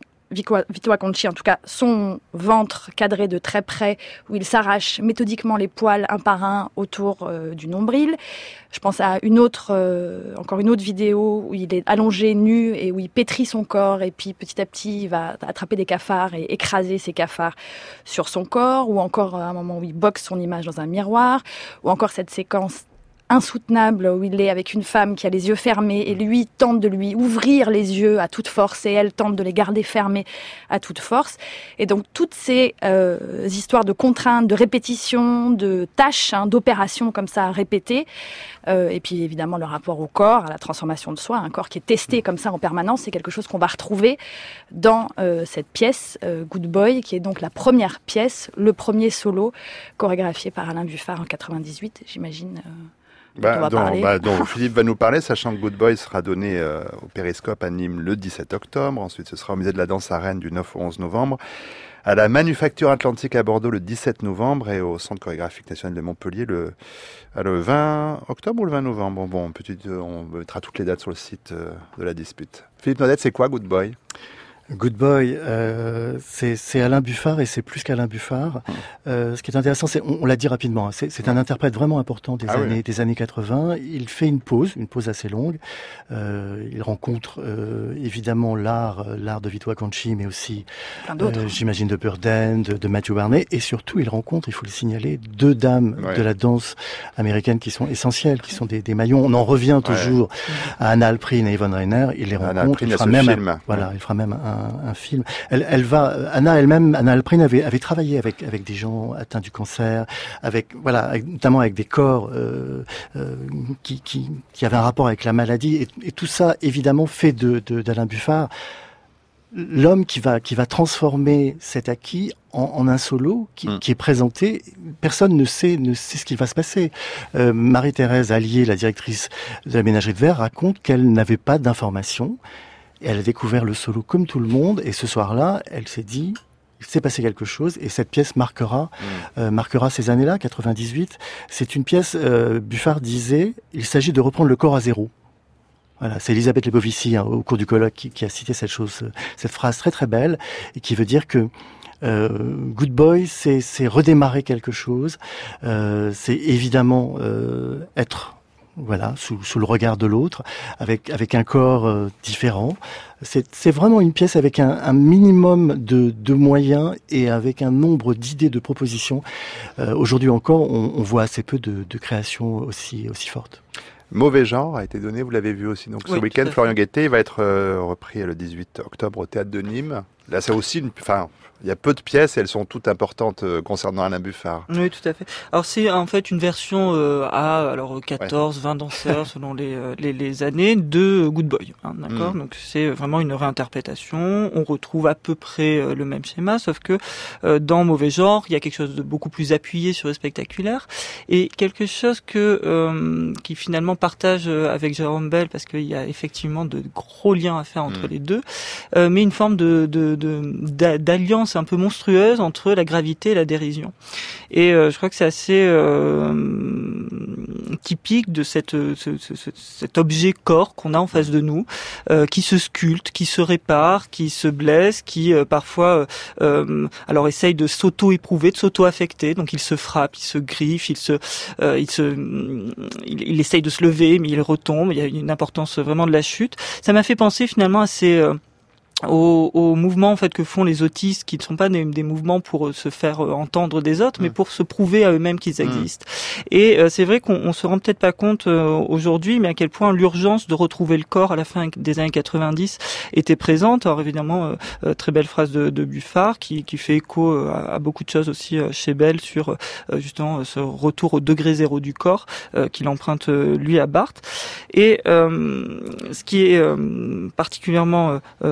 S4: Vito Acconci, en tout cas son ventre cadré de très près, où il s'arrache méthodiquement les poils un par un autour euh, du nombril. Je pense à une autre, euh, encore une autre vidéo où il est allongé, nu, et où il pétrit son corps, et puis petit à petit il va attraper des cafards et écraser ces cafards sur son corps, ou encore à un moment où il boxe son image dans un miroir, ou encore cette séquence insoutenable où il est avec une femme qui a les yeux fermés et lui tente de lui ouvrir les yeux à toute force et elle tente de les garder fermés à toute force. Et donc toutes ces euh, histoires de contraintes, de répétitions, de tâches, hein, d'opérations comme ça à répéter, euh, et puis évidemment le rapport au corps, à la transformation de soi, un corps qui est testé comme ça en permanence, c'est quelque chose qu'on va retrouver dans euh, cette pièce euh, Good Boy, qui est donc la première pièce, le premier solo chorégraphié par Alain Buffard en quatre-vingt-dix-huit, j'imagine. Euh,
S2: Bah, dont, bah, dont Philippe va nous parler, sachant que Good Boy sera donné euh, au Périscope à Nîmes le dix-sept octobre. Ensuite, ce sera au Musée de la Danse à Rennes du neuf au onze novembre. À la Manufacture Atlantique à Bordeaux le dix-sept novembre et au Centre chorégraphique national de Montpellier le, le vingt octobre ou le vingt novembre. Bon, bon petite, on mettra toutes les dates sur le site euh, de la dispute. Philippe Naudette, c'est quoi Good Boy ?
S3: Good Boy, euh, c'est, c'est Alain Buffard et c'est plus qu'Alain Buffard. Euh, ce qui est intéressant, c'est, on, on l'a dit rapidement, hein, c'est, c'est un interprète vraiment important des
S2: ah
S3: années
S2: oui.
S3: des années quatre-vingts. Il fait une pause, une pause assez longue. Euh, il rencontre euh, évidemment l'art, l'art de Vito Acconci, mais aussi,
S4: plein d'autres.
S3: Euh, j'imagine, de Burden, de, de Matthew Barney, et surtout, il rencontre, il faut le signaler, deux dames
S2: ouais.
S3: de la danse américaine qui sont essentielles, qui sont des, des maillons. On en revient toujours ouais. à Anna Alprin et Yvonne Rainer. Il les rencontre.
S2: Alprin,
S3: il fera même,
S2: film.
S3: Un, voilà, il fera même un Un, un film. Elle, elle va. Anna elle-même, Anna Alprin avait, avait travaillé avec avec des gens atteints du cancer, avec voilà, avec, notamment avec des corps euh, euh, qui, qui qui avaient un rapport avec la maladie, et, et tout ça évidemment fait de, de d'Alain Buffard l'homme qui va qui va transformer cet acquis en, en un solo qui, mmh. qui est présenté. Personne ne sait ne sait ce qui va se passer. Euh, Marie-Thérèse Allier, la directrice de la Ménagerie de Verre, raconte qu'elle n'avait pas d'informations. Elle a découvert le solo comme tout le monde, et ce soir-là, elle s'est dit, il s'est passé quelque chose, et cette pièce marquera, mmh. euh, marquera ces années-là, quatre-vingt-dix-huit. C'est une pièce, euh, Buffard disait, il s'agit de reprendre le corps à zéro. Voilà, c'est Elisabeth Lebovici, hein, au cours du colloque, qui, qui a cité cette chose, cette phrase très très belle, et qui veut dire que Euh, Good Boy, c'est, c'est redémarrer quelque chose, euh, c'est évidemment euh, être voilà, sous, sous le regard de l'autre, avec avec un corps euh, différent. C'est, c'est vraiment une pièce avec un, un minimum de, de moyens et avec un nombre d'idées, de propositions. Euh, aujourd'hui encore, on, on voit assez peu de, de créations aussi aussi fortes.
S2: Mauvais genre a été donné, vous l'avez vu aussi. Donc ce
S5: oui,
S2: week-end, Florian Guettet, il va être euh, repris le dix-huit octobre au Théâtre de Nîmes. Là, c'est aussi une... Enfin, il y a peu de pièces et elles sont toutes importantes euh, concernant Alain Buffard.
S5: Oui, tout à fait. Alors c'est en fait une version euh, à alors quatorze, ouais. vingt danseurs selon les, euh, les les années de Good Boy, hein, d'accord. Mm. Donc c'est vraiment une réinterprétation. On retrouve à peu près euh, le même schéma, sauf que euh, dans Mauvais genre, il y a quelque chose de beaucoup plus appuyé sur le spectaculaire et quelque chose que euh, qui finalement partage avec Jérôme Bel, parce qu'il y a effectivement de gros liens à faire entre mm. les deux, euh, mais une forme de, de, de d'alliance un peu monstrueuse entre la gravité et la dérision. Et euh, je crois que c'est assez euh, typique de cette, ce, ce, ce, cet objet corps qu'on a en face de nous, euh, qui se sculpte, qui se répare, qui se blesse, qui euh, parfois euh, alors essaye de s'auto-éprouver, de s'auto-affecter. Donc il se frappe, il se griffe, il se, euh, il se, il, il essaye de se lever, mais il retombe. Il y a une importance vraiment de la chute. Ça m'a fait penser finalement à ces euh, Aux, aux mouvements en fait que font les autistes, qui ne sont pas des, des mouvements pour se faire entendre des autres, mais pour se prouver à eux-mêmes qu'ils existent. Mmh. Et euh, c'est vrai qu'on on se rend peut-être pas compte euh, aujourd'hui, mais à quel point l'urgence de retrouver le corps à la fin des années quatre-vingt-dix était présente. Alors évidemment, euh, euh, très belle phrase de, de Buffard qui, qui fait écho euh, à, à beaucoup de choses aussi euh, chez Bell sur euh, justement euh, ce retour au degré zéro du corps euh, qu'il emprunte euh, lui à Barthes. Et euh, ce qui est euh, particulièrement euh, frappant,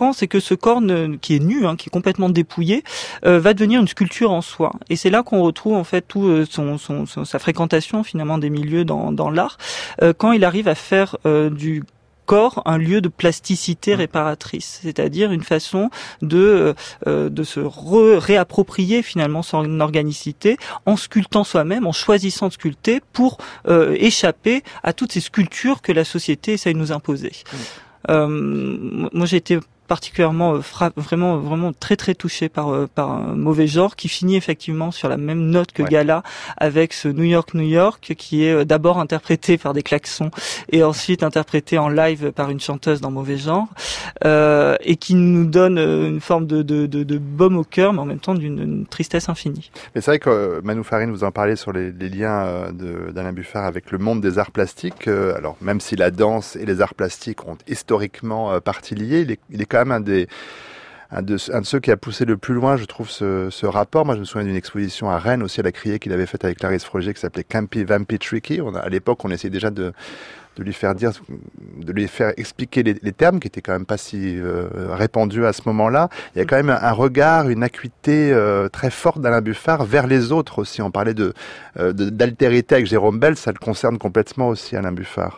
S5: apprend, c'est que ce corps ne, qui est nu, hein, qui est complètement dépouillé, euh, va devenir une sculpture en soi. Et c'est là qu'on retrouve en fait tout son, son, son sa fréquentation finalement des milieux dans, dans l'art, euh, quand il arrive à faire euh, du corps un lieu de plasticité réparatrice, c'est-à-dire une façon de euh, de se re- réapproprier finalement son organicité en sculptant soi-même, en choisissant de sculpter pour euh, échapper à toutes ces sculptures que la société essaye de nous imposer. Mmh. Euh, moi j'ai été particulièrement frappe, vraiment vraiment très très touché par par un mauvais genre qui finit effectivement sur la même note que ouais. Gala, avec ce New York New York qui est d'abord interprété par des klaxons et ensuite interprété en live par une chanteuse dans Mauvais genre, euh, et qui nous donne une forme de de de, de baume au cœur, mais en même temps d'une tristesse infinie.
S2: Mais c'est vrai que euh, Manou Farine, vous en parlez sur les, les liens de, d'Alain Buffard avec le monde des arts plastiques. Euh, alors même si la danse et les arts plastiques ont historiquement euh, partie liée, il est, il est quand même un des un de, un de ceux qui a poussé le plus loin, je trouve, ce, ce rapport. Moi, je me souviens d'une exposition à Rennes aussi à la Criée qu'il avait faite avec Clarisse Froger, qui s'appelait Campy Vampy Tricky. On a, à l'époque, on essayait déjà de de lui faire dire, de lui faire expliquer les, les termes qui étaient quand même pas si euh, répandus à ce moment-là. Il y a quand même un, un regard, une acuité euh, très forte d'Alain Buffard vers les autres aussi. On parlait de, euh, de d'altérité avec Jérôme Bel, ça le concerne complètement aussi, Alain Buffard.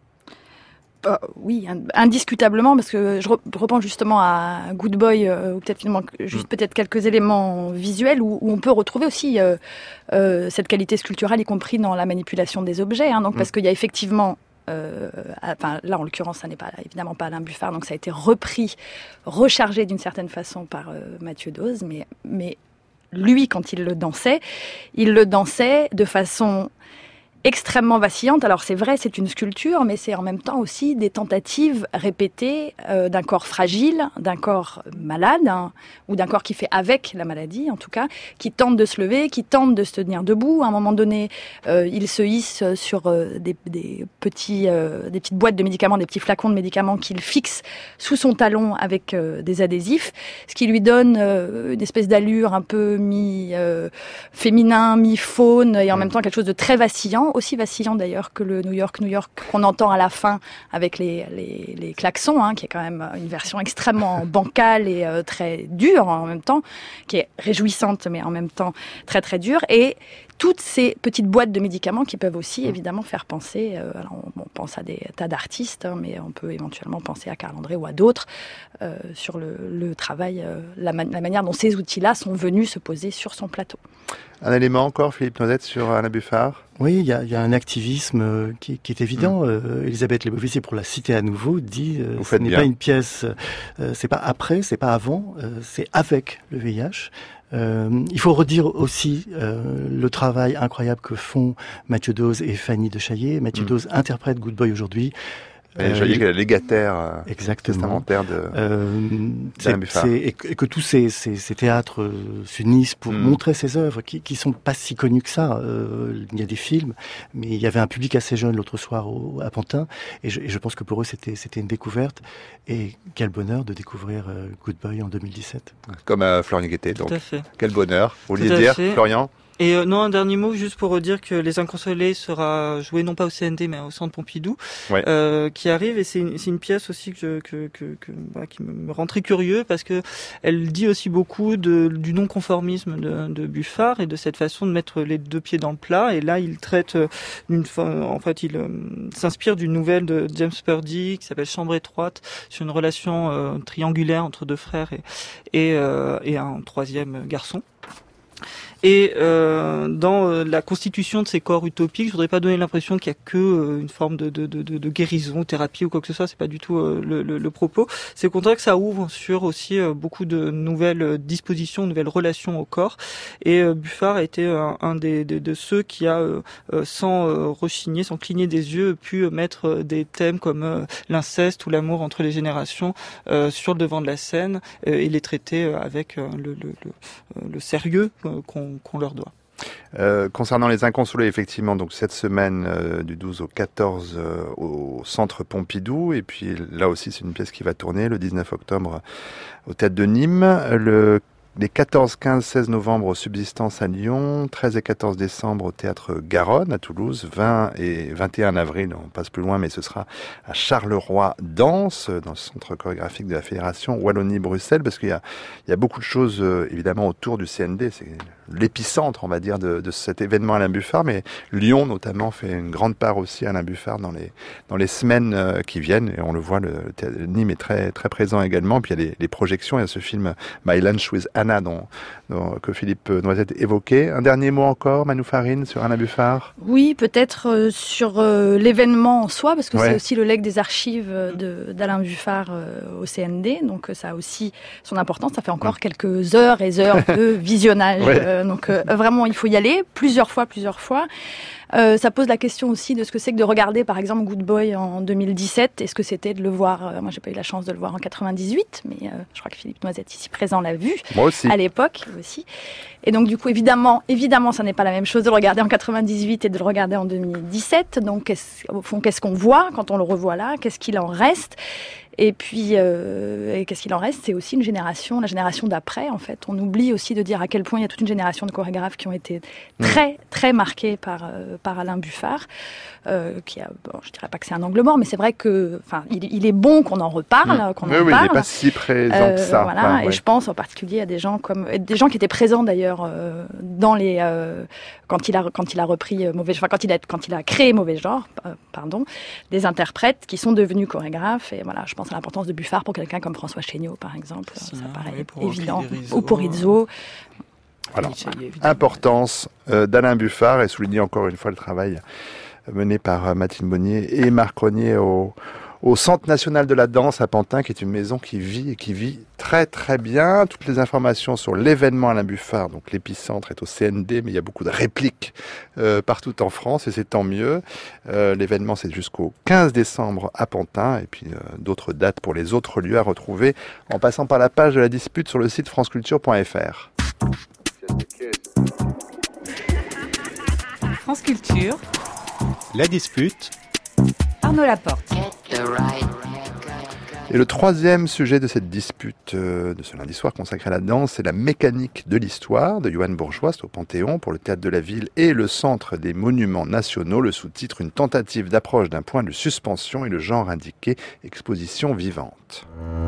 S4: Euh, oui, indiscutablement, parce que je reprends justement à Good Boy, euh, ou peut-être finalement juste peut-être quelques éléments visuels où, où on peut retrouver aussi euh, euh, cette qualité sculpturale, y compris dans la manipulation des objets. Hein, donc, parce qu'il y a effectivement, euh, enfin là en l'occurrence, ça n'est pas évidemment pas Alain Buffard, donc ça a été repris, rechargé d'une certaine façon par euh, Mathieu Doze, mais mais lui, quand il le dansait, il le dansait de façon extrêmement vacillante. Alors c'est vrai, c'est une sculpture, mais c'est en même temps aussi des tentatives répétées euh, d'un corps fragile, d'un corps malade, hein, ou d'un corps qui fait avec la maladie, en tout cas, qui tente de se lever, qui tente de se tenir debout. À un moment donné, euh, il se hisse sur euh, des, des, petits, euh, des petites boîtes de médicaments, des petits flacons de médicaments qu'il fixe sous son talon avec euh, des adhésifs, ce qui lui donne euh, une espèce d'allure un peu mi-féminin, euh, mi-faune, et en même temps quelque chose de très vacillant, aussi vacillant d'ailleurs que le New York, New York qu'on entend à la fin avec les, les, les klaxons, hein, qui est quand même une version extrêmement bancale et euh, très dure en même temps, qui est réjouissante mais en même temps très très dure, et toutes ces petites boîtes de médicaments qui peuvent aussi évidemment faire penser, euh, alors on, on pense à des tas d'artistes, hein, mais on peut éventuellement penser à Carl André ou à d'autres, euh, sur le, le travail, euh, la, ma- la manière dont ces outils-là sont venus se poser sur son plateau.
S2: Un élément encore, Philippe Noisette, sur Alain Buffard ?
S3: Oui, il y a, y a un activisme qui, qui est évident. Mmh. Euh, Elisabeth Lebovici, pour la citer à nouveau, dit euh, ce n'est bien. Pas une pièce, euh, c'est pas après, c'est pas avant, euh, c'est avec le V I H. Euh, il faut redire aussi euh, le travail incroyable que font Mathieu Doze et Fanny de Chaillet. Mathieu mmh. Doze interprète Good Boy aujourd'hui.
S2: Et je dis que la légataire
S3: exactement.
S2: testamentaire de
S3: euh, c'est, c'est, et, que, et que tous ces, ces, ces théâtres euh, s'unissent pour mm. montrer ces œuvres qui qui sont pas si connues que ça. Euh, il y a des films, mais il y avait un public assez jeune l'autre soir au, à Pantin, et je, et je pense que pour eux c'était c'était une découverte. Et quel bonheur de découvrir euh, Good Boy en deux mille dix-sept.
S2: Comme euh, Florian Guettet, donc.
S5: Tout à fait.
S2: Quel bonheur. Vous vouliez dire, fait. Florian?
S5: Et euh, non, un dernier mot juste pour dire que Les Inconsolés sera joué non pas au C N D mais au Centre Pompidou, ouais. euh, qui arrive, et c'est une, c'est une pièce aussi que, que, que, que bah, qui me rend très curieux, parce que elle dit aussi beaucoup de, du non-conformisme de, de Buffard et de cette façon de mettre les deux pieds dans le plat. Et là, il traite d'une, en fait, il euh, s'inspire d'une nouvelle de James Purdy qui s'appelle Chambre étroite, sur une relation euh, triangulaire entre deux frères et et, euh, et un troisième garçon. Et euh, dans euh, la constitution de ces corps utopiques, je voudrais pas donner l'impression qu'il y a que euh, une forme de, de, de, de guérison, thérapie ou quoi que ce soit. C'est pas du tout euh, le, le, le propos. C'est au contraire que ça ouvre sur aussi euh, beaucoup de nouvelles dispositions, nouvelles relations au corps. Et euh, Buffard a été un, un des de, de ceux qui a, euh, sans euh, rechigner, sans cligner des yeux, pu mettre des thèmes comme euh, l'inceste ou l'amour entre les générations euh, sur le devant de la scène euh, et les traiter euh, avec euh, le, le, le, le sérieux euh, qu'on qu'on leur doit.
S2: Euh, concernant Les Inconsolés, effectivement, donc cette semaine euh, du douze au quatorze euh, au Centre Pompidou, et puis là aussi c'est une pièce qui va tourner le dix-neuf octobre au Théâtre de Nîmes. Le les quatorze, quinze, seize novembre au Subsistance à Lyon, treize et quatorze décembre au Théâtre Garonne à Toulouse, vingt et vingt et un avril, on passe plus loin, mais ce sera à Charleroi Danse, dans le centre chorégraphique de la Fédération Wallonie-Bruxelles, parce qu'il y a, il y a beaucoup de choses euh, évidemment autour du C N D, c'est l'épicentre, on va dire, de, de cet événement Alain Buffard, mais Lyon notamment fait une grande part aussi à Alain Buffard dans les, dans les semaines euh, qui viennent, et on le voit, le, le Nîmes est très, très présent également, puis il y a les, les projections, il y a ce film My Lunch with Anna dont, dont, que Philippe Noisette évoquait. Un dernier mot encore, Manou Farine, sur Alain Buffard?
S4: Oui, peut-être euh, sur euh, l'événement en soi, parce que
S2: ouais.
S4: c'est aussi le legs des archives de, d'Alain Buffard euh, au C N D, donc ça a aussi son importance, ça fait encore ouais. quelques heures et heures de visionnage, ouais. euh, donc euh, vraiment il faut y aller, plusieurs fois, plusieurs fois. Euh, ça pose la question aussi de ce que c'est que de regarder par exemple Good Boy en deux mille dix-sept, et ce que c'était de le voir, euh, moi j'ai pas eu la chance de le voir en quatre-vingt-dix-huit, mais euh, je crois que Philippe Noisette ici présent l'a vu.
S2: Moi aussi.
S4: À l'époque aussi. Et donc du coup évidemment, évidemment ça n'est pas la même chose de le regarder en quatre-vingt-dix-huit et de le regarder en deux mille dix-sept, donc qu'est-ce, au fond qu'est-ce qu'on voit quand on le revoit là, qu'est-ce qu'il en reste? Et puis, euh, et qu'est-ce qu'il en reste? C'est aussi une génération, la génération d'après, en fait. On oublie aussi de dire à quel point il y a toute une génération de chorégraphes qui ont été très, très marqués par, euh, par Alain Buffard, euh, qui a, bon, je dirais pas que c'est un angle mort, mais c'est vrai que, enfin, il, il est bon qu'on en reparle, mmh. qu'on
S2: oui,
S4: en
S2: oui,
S4: parle.
S2: Il n'est pas si présent
S4: euh,
S2: que ça.
S4: Voilà,
S2: enfin,
S4: et
S2: ouais.
S4: je pense en particulier à des gens comme, des gens qui étaient présents d'ailleurs euh, dans les, euh, quand il a, quand il a repris euh, mauvais, enfin, quand il a, quand il a créé Mauvais Genre, euh, pardon, des interprètes qui sont devenus chorégraphes. Et voilà, je pense à l'importance de Buffard pour quelqu'un comme François Chéniaud, par exemple.
S5: C'est
S4: ça
S5: un,
S4: paraît
S5: oui,
S4: évident.
S5: Rizzo,
S4: ou pour Rizzo.
S2: Voilà. Importance euh, d'Alain Buffard, et souligner encore une fois le travail mené par euh, Mathilde Bonnier et Marc Rognier au, au Centre National de la Danse à Pantin, qui est une maison qui vit et qui vit très très bien. Toutes les informations sur l'événement Alain Buffard, donc l'épicentre est au C N D, mais il y a beaucoup de répliques euh, partout en France, et c'est tant mieux. Euh, l'événement c'est jusqu'au quinze décembre à Pantin, et puis euh, d'autres dates pour les autres lieux à retrouver en passant par la page de la dispute sur le site franceculture point f r.
S7: France Culture.
S8: La dispute.
S7: Arnaud Laporte.
S2: Et le troisième sujet de cette dispute euh, de ce lundi soir consacré à la danse, c'est la mécanique de l'histoire de Johan Bourgeois, c'est au Panthéon pour le Théâtre de la Ville et le Centre des Monuments Nationaux. Le sous-titre, une tentative d'approche d'un point de suspension, et le genre indiqué, exposition vivante.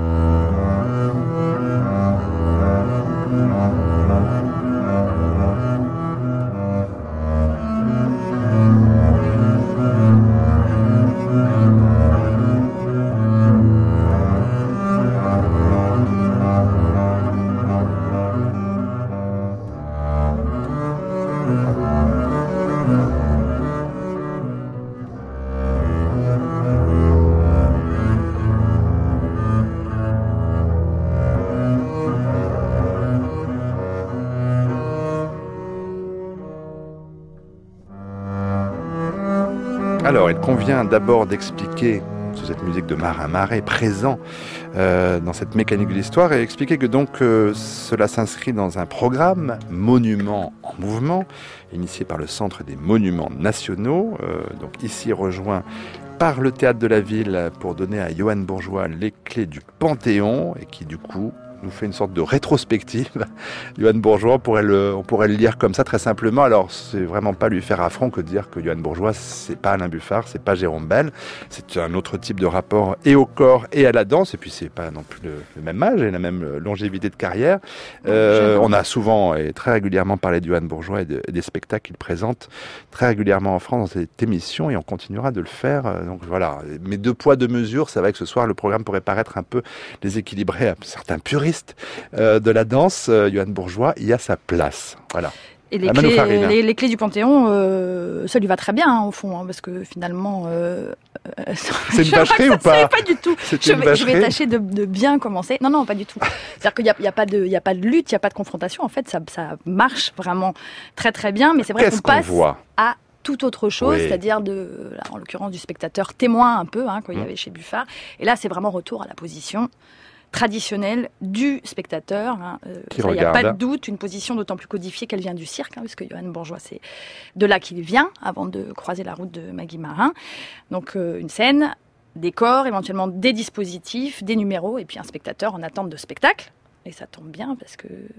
S2: Alors, il convient d'abord d'expliquer, sous cette musique de Marin Marais, présent euh, dans cette mécanique de l'histoire, et expliquer que donc euh, cela s'inscrit dans un programme Monuments en mouvement, initié par le Centre des Monuments Nationaux, euh, donc ici rejoint par le Théâtre de la Ville pour donner à Johan Bourgeois les clés du Panthéon, et qui du coup nous fait une sorte de rétrospective. Johan Bourgeois, on pourrait, le, on pourrait le lire comme ça très simplement. Alors, c'est vraiment pas lui faire affront que de dire que Johan Bourgeois, c'est pas Alain Buffard, c'est pas Jérôme Bel. C'est un autre type de rapport et au corps et à la danse. Et puis, c'est pas non plus le, le même âge et la même longévité de carrière. Euh, on a souvent et très régulièrement parlé de Johan Bourgeois et, de, et des spectacles qu'il présente très régulièrement en France dans cette émission, et on continuera de le faire. Donc voilà, mes deux poids, deux mesures. C'est vrai que ce soir, le programme pourrait paraître un peu déséquilibré à certains puristes Euh, de la danse. euh, Johan Bourgeois, il y a sa place. Voilà.
S4: Et les clés, les, les clés du Panthéon, euh, ça lui va très bien, hein, au fond, hein, parce que finalement... Euh,
S2: c'est une vacherie ou pas?
S4: Pas du tout. Je vais, je vais tâcher de, de bien commencer. Non, non, pas du tout. C'est-à-dire qu'il n'y a, il y a, pas de, il y a pas de lutte, il n'y a pas de confrontation. En fait, ça, ça marche vraiment très très bien, mais c'est vrai
S2: Qu'est-ce
S4: qu'on
S2: qu'on
S4: passe
S2: voit
S4: à tout autre chose,
S2: oui.
S4: c'est-à-dire de, là, en l'occurrence du spectateur témoin un peu, hein, quand il y avait chez Buffard. Et là, c'est vraiment retour à la position traditionnelle du spectateur. Hein. Euh, il n'y a pas de doute, une position d'autant plus codifiée qu'elle vient du cirque, hein, parce que Johan Bourgeois, c'est de là qu'il vient, avant de croiser la route de Maggie Marin. Donc euh, une scène, des corps, éventuellement des dispositifs, des numéros, et puis un spectateur en attente de spectacle. Et ça tombe bien, parce que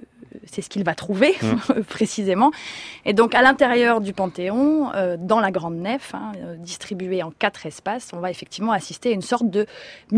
S4: c'est ce qu'il va trouver mmh. précisément. Et donc à l'intérieur du Panthéon, euh, dans la grande nef, hein, euh, distribuée en quatre espaces, on va effectivement assister à une sorte de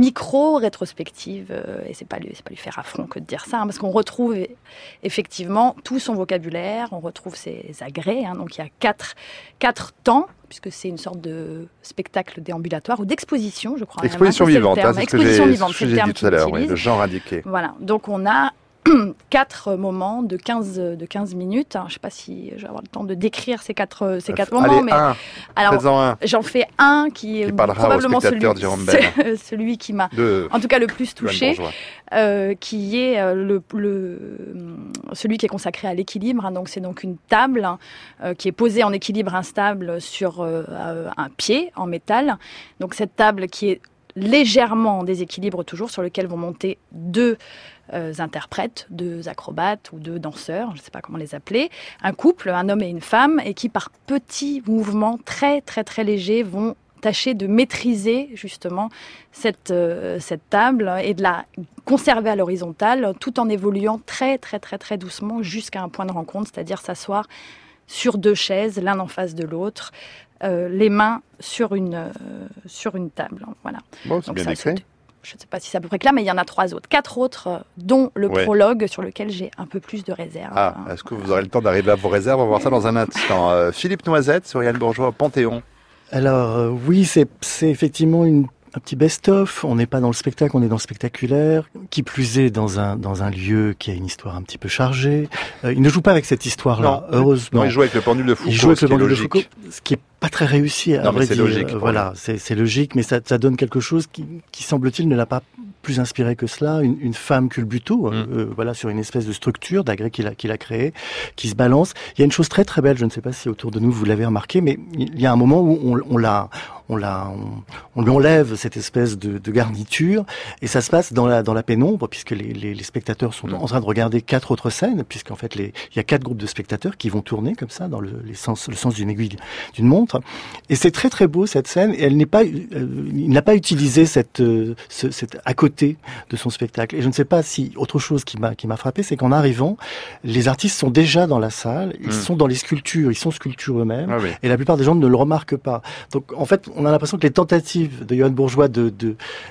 S4: micro-rétrospective. Euh, et c'est pas lui, c'est pas lui faire affront que de dire ça, hein, parce qu'on retrouve effectivement tout son vocabulaire, on retrouve ses agrès. Hein, donc il y a quatre, quatre temps, puisque c'est une sorte de spectacle déambulatoire ou d'exposition, je crois.
S2: Exposition
S4: hein,
S2: vivante, hein, c'est
S4: exposition
S2: ce que j'ai,
S4: vivante,
S2: ce que j'ai dit tout à l'heure, oui, le genre indiqué.
S4: Voilà, donc on a quatre moments de quinze, de quinze minutes. Alors, je ne sais pas si je vais avoir le temps de décrire ces quatre, ces quatre
S2: Allez,
S4: moments, mais
S2: un.
S4: alors
S2: un.
S4: j'en fais un qui est
S2: qui
S4: probablement celui,
S2: ce,
S4: celui qui m'a
S2: de
S4: en tout cas le plus touché, euh, qui est euh, le, le, celui qui est consacré à l'équilibre. Hein, donc c'est donc une table hein, euh, qui est posée en équilibre instable sur euh, un pied en métal. Donc cette table qui est légèrement en déséquilibre toujours, sur lequel vont monter deux euh, interprètes, deux acrobates ou deux danseurs, je ne sais pas comment les appeler, un couple, un homme et une femme, et qui par petits mouvements très très très légers vont tâcher de maîtriser justement cette, euh, cette table et de la conserver à l'horizontale tout en évoluant très très très très doucement jusqu'à un point de rencontre, c'est-à-dire s'asseoir sur deux chaises, l'un en face de l'autre, euh, les mains sur une, euh, sur une table. Voilà.
S2: Bon, c'est
S4: donc
S2: bien
S4: ça,
S2: écrit.
S4: Je ne sais pas si c'est à peu près clair, mais il y en a trois autres. Quatre autres, euh, dont le
S2: ouais.
S4: prologue, sur lequel j'ai un peu plus de réserve.
S2: Ah, est-ce que vous aurez le temps d'arriver à vos réserves? On va voir ça dans un instant. Euh, Philippe Noisette, sur Yann Bourgeois au Panthéon.
S3: Alors, euh, oui, c'est, c'est effectivement une un petit best-of, on n'est pas dans le spectacle, on est dans le spectaculaire, qui plus est dans un dans un lieu qui a une histoire un petit peu chargée. Euh, il ne joue pas avec cette histoire-là,
S2: non,
S3: heureusement.
S2: Non, il joue avec le pendule de Foucault.
S3: Il joue avec le pendule de Foucault, ce qui est pas très réussi à
S2: non,
S3: vrai
S2: mais c'est
S3: dire.
S2: Logique,
S3: euh, voilà, c'est, c'est logique, mais ça, ça donne quelque chose qui, qui semble-t-il ne l'a pas plus inspiré que cela. Une, une femme culbuto, mm. euh, voilà, sur une espèce de structure d'agrès qu'il a qu'il a créé, qui se balance. Il y a une chose très très belle, je ne sais pas si autour de nous vous l'avez remarqué, mais il y a un moment où on, on l'a on l'a on, on lui enlève cette espèce de, de garniture et ça se passe dans la dans la pénombre puisque les, les, les spectateurs sont mmh. en train de regarder quatre autres scènes puisqu'en fait les il y a quatre groupes de spectateurs qui vont tourner comme ça dans le les sens le sens d'une aiguille d'une montre et c'est très très beau cette scène et elle n'est pas euh, il n'a pas utilisé cette euh, ce, cette à côté de son spectacle et je ne sais pas si autre chose qui m'a qui m'a frappé c'est qu'en arrivant les artistes sont déjà dans la salle ils mmh. sont dans les sculptures ils sont sculptures eux-mêmes
S2: ah oui.
S3: et la plupart des gens ne le remarquent pas donc en fait on a l'impression que les tentatives de Yoann Bourgeois de, de,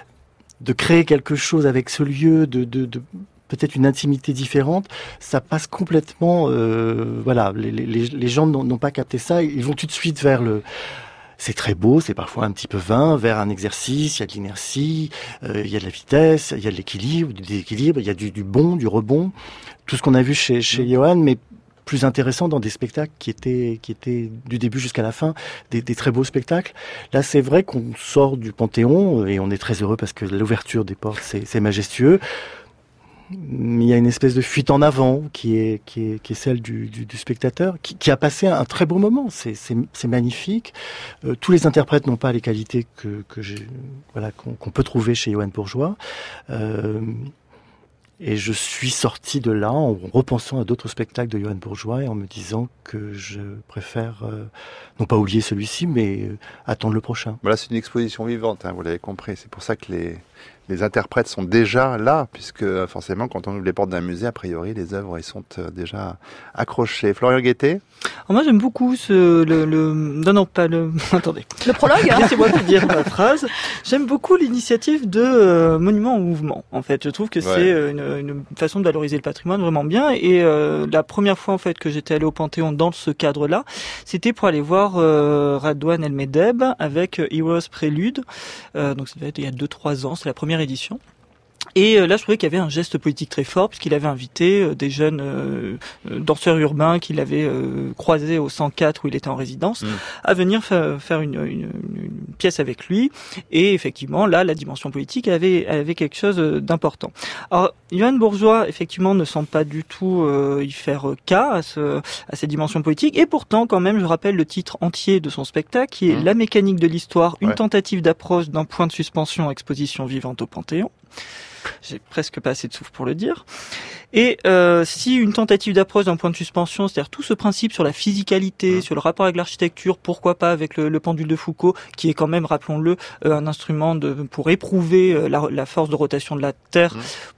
S3: de créer quelque chose avec ce lieu, de, de, de peut-être une intimité différente, ça passe complètement... Euh, voilà, les, les, les gens n'ont, n'ont pas capté ça, ils vont tout de suite vers le... C'est très beau, c'est parfois un petit peu vain, vers un exercice, il y a de l'inertie, euh, il y a de la vitesse, il y a de l'équilibre, du déséquilibre, il y a du, du bon, du rebond, tout ce qu'on a vu chez, chez mmh. Yoann, mais plus intéressant dans des spectacles qui étaient qui étaient du début jusqu'à la fin des, des très beaux spectacles. Là, c'est vrai qu'on sort du Panthéon et on est très heureux parce que l'ouverture des portes c'est, c'est majestueux. Mais il y a une espèce de fuite en avant qui est qui est qui est celle du du, du spectateur qui, qui a passé un très beau moment. C'est c'est c'est magnifique. Euh, tous les interprètes n'ont pas les qualités que que j'ai voilà qu'on, qu'on peut trouver chez Yoann Bourgeois. Euh, Et je suis sorti de là en repensant à d'autres spectacles de Yoann Bourgeois et en me disant que je préfère, euh, non pas oublier celui-ci, mais euh, attendre le prochain.
S2: Voilà, c'est une exposition vivante, hein, vous l'avez compris. C'est pour ça que les, les interprètes sont déjà là, puisque forcément, quand on ouvre les portes d'un musée, a priori, les œuvres, elles sont déjà accrochées. Florian Guettet ?
S5: Alors moi, j'aime beaucoup ce, le, le, non, non, pas le, attendez.
S4: Le prologue, hein.
S5: Laissez-moi vous dire ma phrase. J'aime beaucoup l'initiative de euh, Monuments en Mouvement. En fait, je trouve que ouais. c'est une, une façon de valoriser le patrimoine vraiment bien. Et euh, la première fois, en fait, que j'étais allé au Panthéon dans ce cadre-là, c'était pour aller voir euh, Radouane El Medeb avec Heroes Prélude. Euh, donc, ça devait être il y a deux trois ans. C'est la première édition. Et là, je trouvais qu'il y avait un geste politique très fort, puisqu'il avait invité des jeunes euh, danseurs urbains qu'il avait euh, croisés au cent quatre où il était en résidence, mmh. à venir fa- faire une, une, une pièce avec lui. Et effectivement, là, la dimension politique avait, avait quelque chose d'important. Alors, Yoann Bourgeois, effectivement, ne semble pas du tout euh, y faire cas à, ce, à ces dimensions politiques. Et pourtant, quand même, je rappelle le titre entier de son spectacle, qui est mmh. La mécanique de l'histoire, une ouais. tentative d'approche d'un point de suspension, exposition vivante au Panthéon. J'ai presque pas assez de souffle pour le dire. Et euh, si une tentative d'approche d'un point de suspension, c'est-à-dire tout ce principe sur la physicalité, mmh. sur le rapport avec l'architecture, pourquoi pas avec le, le pendule de Foucault, qui est quand même, rappelons-le, euh, un instrument de, pour éprouver euh, la, la force de rotation de la Terre, mmh.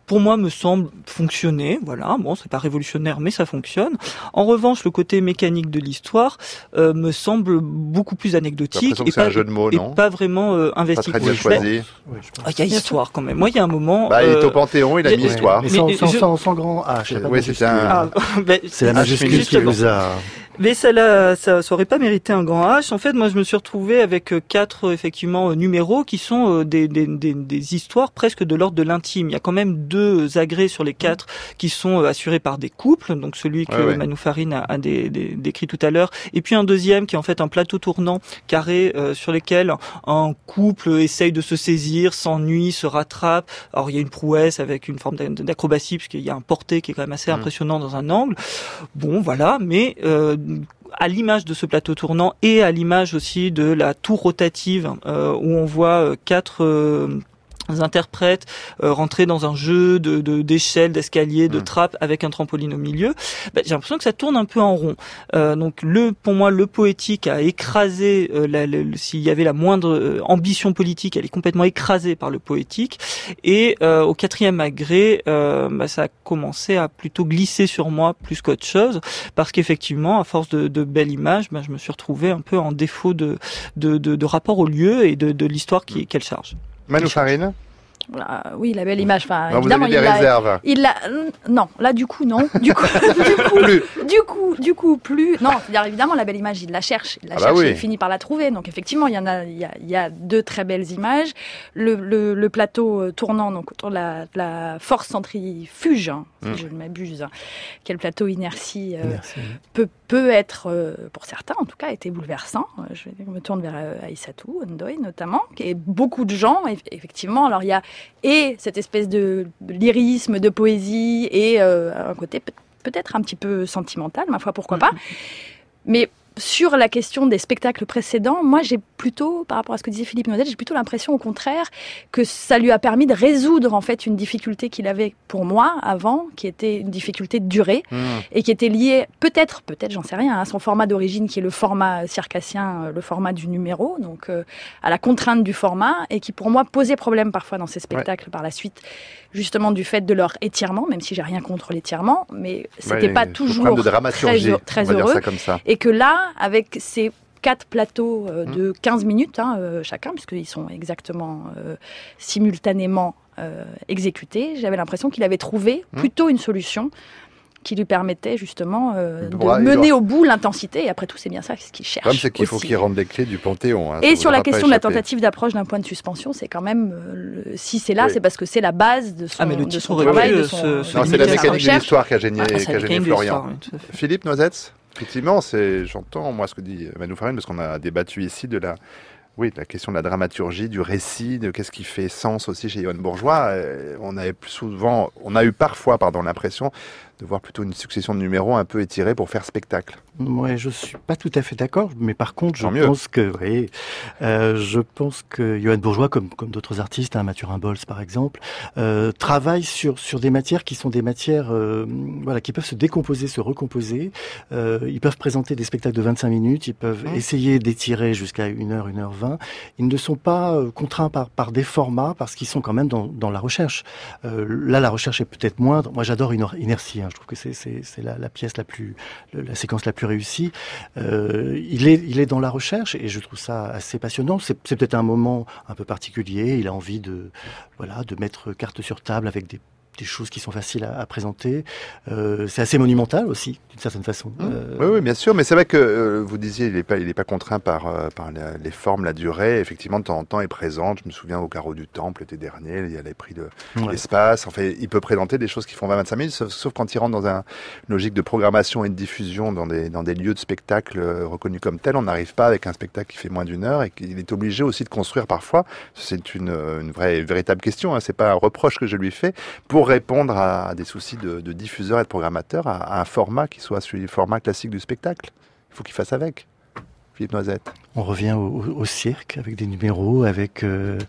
S5: pour moi, me semble fonctionner. Voilà, bon, c'est pas révolutionnaire, mais ça fonctionne. En revanche, le côté mécanique de l'histoire euh, me semble beaucoup plus anecdotique et
S2: c'est
S5: pas,
S2: un jeu de mots,
S5: et
S2: non
S5: pas vraiment euh, investi.
S2: Pas très bien choisi.
S3: Oui, je pense.
S5: Ah, il y a histoire quand même. Moi, il y a un moment.
S2: Bah, il est
S5: euh,
S2: au Panthéon, il a mis
S5: mais-
S2: histoire.
S3: Mais
S5: Mais
S3: sans,
S5: je-
S3: sans, sans, sans grand H.
S2: Euh,
S3: pas de
S2: oui, c'était
S3: majuscule.
S2: un-
S5: Ah, ben,
S3: C'est la
S2: H
S3: majuscule qui
S5: justement.
S3: vous a...
S5: Mais ça, l'a- ça, ça aurait pas mérité un grand H. En fait, moi, je me suis retrouvé avec euh, quatre euh, effectivement euh, numéros qui sont euh, des, des, des, des histoires presque de l'ordre de l'intime. Il y a quand même deux agrès sur les quatre qui sont euh, assurés par des couples, donc celui que
S2: Ouais, ouais.
S5: Manu Farine a, a des, des, décrit tout à l'heure, et puis un deuxième qui est en fait un plateau tournant carré euh, sur lequel un couple essaye de se saisir, s'ennuie, se rattrape. Alors il y a une prouesse avec une forme d'a- d'acrobatie puisqu'il y a un porté qui est quand même assez
S2: Mmh.
S5: impressionnant dans un angle. Bon, voilà, mais euh, à l'image de ce plateau tournant et à l'image aussi de la tour rotative euh, où on voit euh, quatre euh, interprètes euh, rentrer dans un jeu de de- d'échelles, d'escaliers, de
S2: Mm.
S5: trappes avec un trampoline au milieu, ben, j'ai l'impression que ça tourne un peu en rond. Euh, donc le, pour moi, le poétique a écrasé, euh, la, la- le- s'il y avait la moindre euh, ambition politique, elle est complètement écrasée par le poétique. Et euh, au quatrième agrès, euh, bah, ça a commencé à plutôt glisser sur moi plus qu'autre chose, parce qu'effectivement, à force de, de belles images, bah, je me suis retrouvé un peu en défaut de, de, de, de rapport au lieu et de, de l'histoire qui, qu'elle charge.
S2: Manu Farine.
S4: Voilà, oui, la belle image. Enfin,
S2: Non, vous
S4: évidemment,
S2: avez des
S4: il l'a-
S2: réserves.
S4: Il l'a, non, là du coup non, du coup, du coup,
S2: Plus.
S4: du coup, du coup plus. Non, c'est-à-dire évidemment la belle image, il la cherche, il la
S2: Ah bah
S4: cherche
S2: oui.
S4: et il finit par la trouver. Donc effectivement, il y en a, il y a, il y a deux très belles images. Le, le, le plateau euh, tournant donc autour de la, de la force centrifuge, hein, si
S2: Mm.
S4: je ne m'abuse, hein, qui est le plateau inertie, euh,
S3: Merci.
S4: peut peut être, euh, pour certains en tout cas, été bouleversant. Euh, Je me tourne vers euh, Aïssatou Ndoye notamment, et beaucoup de gens, eff- effectivement. Alors il y a et cette espèce de de lyrisme, de poésie, et euh, un côté peut- peut-être un petit peu sentimental, ma foi, pourquoi pas. Mais sur la question des spectacles précédents, moi j'ai plutôt, par rapport à ce que disait Philippe Noisette, j'ai plutôt l'impression au contraire que ça lui a permis de résoudre en fait une difficulté qu'il avait pour moi avant, qui était une difficulté de durée
S2: Mmh.
S4: et qui était liée peut-être, peut-être j'en sais rien, à son format d'origine qui est le format circassien, euh, le format du numéro, donc euh, à la contrainte du format, et qui pour moi posait problème parfois dans ces spectacles par la suite, justement du fait de leur étirement, même si j'ai rien contre l'étirement, mais c'était
S2: Ouais,
S4: pas
S2: le
S4: toujours
S2: problème de dramaturgie,
S4: très, très
S2: on va dire
S4: heureux.
S2: ça comme ça.
S4: Et que là, avec ces quatre plateaux euh,
S2: Mmh.
S4: de quinze minutes hein, euh, chacun, puisqu'ils sont exactement euh, simultanément euh, exécutés, j'avais l'impression qu'il avait trouvé
S2: Mmh.
S4: plutôt une solution qui lui permettait justement euh,
S2: Il
S4: de
S2: pourra- il
S4: mener
S2: aura-
S4: au bout l'intensité. Et après tout, c'est bien ça ce qu'il
S2: Le
S4: cherche.
S2: problème, c'est qu'il faut
S4: aussi.
S2: qu'il rende les clés du Panthéon. hein, ça
S4: Et
S2: vous
S4: sur la
S2: aura pas
S4: question de la
S2: échappé.
S4: tentative d'approche d'un point de suspension, c'est quand même, euh, le- si c'est là,
S2: Oui.
S4: c'est parce que c'est la base de son,
S5: Ah, mais le
S4: de
S5: titre
S4: son
S5: aurait
S4: travail,
S5: pu,
S4: de
S5: euh,
S4: son,
S5: se-
S4: de
S5: se
S4: son
S2: Non, c'est la
S5: limiter à sa
S2: mécanique de
S4: recherche.
S2: l'histoire qui a gêné,
S5: Ah,
S2: qui
S5: ça
S2: a
S5: a
S2: gêné
S5: gagné de
S2: Florian.
S5: l'histoire, oui, tout à fait.
S2: Philippe Noisetz, effectivement, c'est, j'entends moi ce que dit Manu Farine, parce qu'on a débattu ici de la, oui, de la question de la dramaturgie, du récit, de qu'est-ce qui fait sens aussi chez Yoann Bourgeois. Euh, On avait plus souvent, on a eu parfois, pardon, l'impression de voir plutôt une succession de numéros un peu étirés pour faire spectacle.
S3: Ouais, je suis pas tout à fait d'accord, mais par contre, je
S2: Tant mieux.
S3: pense que, oui, euh, je pense que Yoann Bourgeois, comme comme d'autres artistes, hein, Mathurin Bols par exemple, euh, travaille sur sur des matières qui sont des matières, euh, voilà, qui peuvent se décomposer, se recomposer. Euh, ils peuvent présenter des spectacles de vingt-cinq minutes, ils peuvent
S2: Mmh.
S3: essayer d'étirer jusqu'à une heure, une heure vingt. Ils ne sont pas euh, contraints par par des formats parce qu'ils sont quand même dans dans la recherche. Euh, là, la recherche est peut-être moindre. Moi, j'adore Iner- Inertie. Hein. Je trouve que c'est c'est c'est la, la pièce la plus le- la séquence la plus réussie. Euh, il est il est dans la recherche et je trouve ça assez passionnant. C'est c'est peut-être un moment un peu particulier. Il a envie de voilà de mettre carte sur table avec des des choses qui sont faciles à, à présenter. Euh, c'est assez monumental aussi, d'une certaine façon.
S2: Mmh.
S3: Euh,
S2: Oui, oui, bien sûr, mais c'est vrai que euh, vous disiez, il n'est pas, il est pas contraint par, euh, par la- les formes, la durée. Effectivement, de temps en temps, il est présent. Je me souviens au Carreau du Temple l'été dernier, il y a les prix de
S3: ouais.
S2: l'espace. En fait, il peut présenter des choses qui font vingt à vingt-cinq minutes, sauf, sauf quand il rentre dans un- une logique de programmation et de diffusion dans des, dans des lieux de spectacle euh, reconnus comme tels. On n'arrive pas avec un spectacle qui fait moins d'une heure et qu'il est obligé aussi de construire parfois. C'est une, une vraie, véritable question. Hein, c'est pas un reproche que je lui fais pour répondre à, à des soucis de, de diffuseurs et de programmateurs, à, à un format qui soit celui du format classique du spectacle. Il faut qu'il fasse avec. Philippe Noisette.
S3: On revient au, au- au cirque avec des numéros, avec. Euh,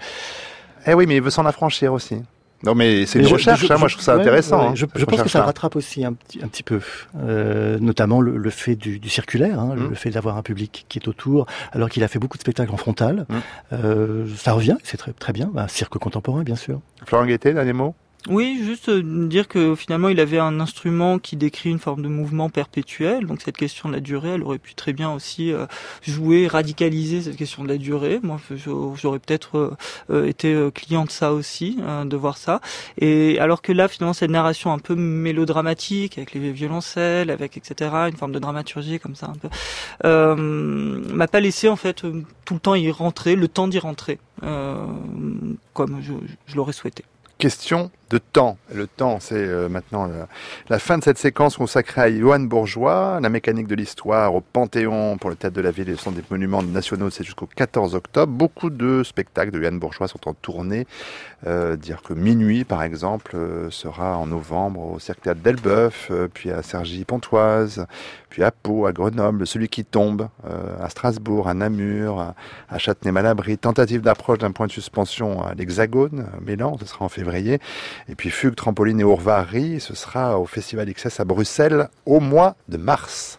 S2: Eh oui, mais il veut s'en affranchir aussi. Non, mais c'est
S3: Mais
S2: une
S3: je-
S2: recherche.
S3: je-
S2: hein, moi,
S3: je-
S2: je trouve ça
S3: ouais,
S2: intéressant.
S3: ouais,
S2: hein,
S3: je
S2: cette
S3: je pense que ça
S2: recherche-là.
S3: rattrape aussi un petit, un petit peu, euh, notamment le, le fait du, du circulaire, hein,
S2: Mm.
S3: le fait d'avoir un public qui est autour, alors qu'il a fait beaucoup de spectacles en frontal.
S2: Mm.
S3: Euh, ça revient, c'est très, très bien. Un cirque contemporain, bien sûr.
S2: Florent Guettet, dernier mot.
S5: Oui, juste dire que finalement il avait un instrument qui décrit une forme de mouvement perpétuel, donc cette question de la durée, elle aurait pu très bien aussi euh, jouer, radicaliser cette question de la durée. Moi, j'aurais peut-être euh, été client de ça aussi, euh, de voir ça. Et alors que là, finalement, cette narration un peu mélodramatique, avec les violoncelles, avec et cetera, une forme de dramaturgie comme ça un peu, euh, m'a pas laissé en fait tout le temps y rentrer, le temps d'y rentrer, euh, comme je, je l'aurais souhaité.
S2: Question de temps. Le temps, c'est euh, maintenant la, la fin de cette séquence consacrée à Johann Bourgeois, la mécanique de l'histoire au Panthéon pour le Théâtre de la Ville et le Centre des Monuments nationaux, c'est jusqu'au quatorze octobre. Beaucoup de spectacles de Johann Bourgeois sont en tournée. Euh, dire que Minuit, par exemple, euh, sera en novembre au Cirque Théâtre d'Elbeuf, euh, puis à Cergy-Pontoise, puis à Pau, à Grenoble, Celui qui tombe, euh, à Strasbourg, à Namur, à, à Châtenay-Malabry. Tentative d'approche d'un point de suspension à l'Hexagone, Mélan, ce sera en février. Et puis Fugue, Trampoline et Ourvari, ce sera au Festival X S à Bruxelles au mois de mars.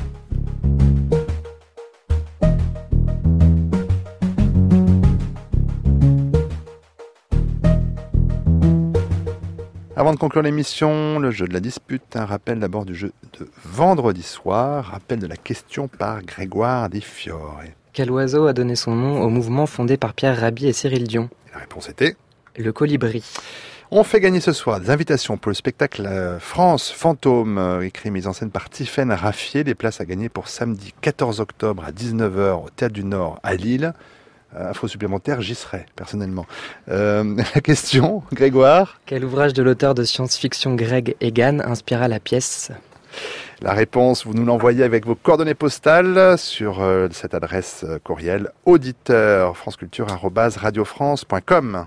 S2: Avant de conclure l'émission, le jeu de la dispute, un rappel d'abord du jeu de vendredi soir, rappel de la question par Grégoire Di Fiore.
S9: Quel oiseau a donné son nom au mouvement fondé par Pierre Rabhi et Cyril Dion ?
S2: Et la réponse était ?
S9: Le colibri.
S2: On fait gagner ce soir des invitations pour le spectacle France Fantôme, écrit mise en scène par Tiffaine Raffier. Des places à gagner pour samedi quatorze octobre à dix-neuf heures au Théâtre du Nord à Lille. Info supplémentaire, j'y serai, personnellement. Euh, la question, Grégoire ?
S9: Quel ouvrage de l'auteur de science-fiction Greg Egan inspira la pièce ?
S2: La réponse, vous nous l'envoyez avec vos coordonnées postales sur euh, cette adresse euh, courriel auditeur franceculture arobase radiofrance point com.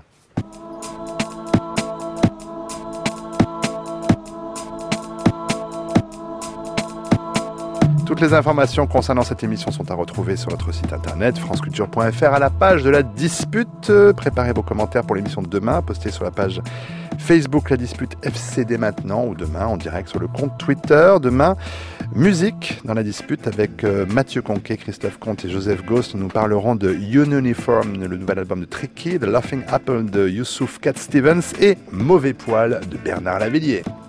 S2: Toutes les informations concernant cette émission sont à retrouver sur notre site internet franceculture point f r à la page de la dispute. Préparez vos commentaires pour l'émission de demain, postez sur la page Facebook La Dispute F C D maintenant ou demain en direct sur le compte Twitter. Demain, musique dans la dispute avec euh, Mathieu Conquet, Christophe Comte et Joseph Ghost. Nous parlerons de Uniform, le nouvel album de Tricky, The Laughing Apple de Youssouf Cat Stevens et Mauvais Poil de Bernard Lavillier.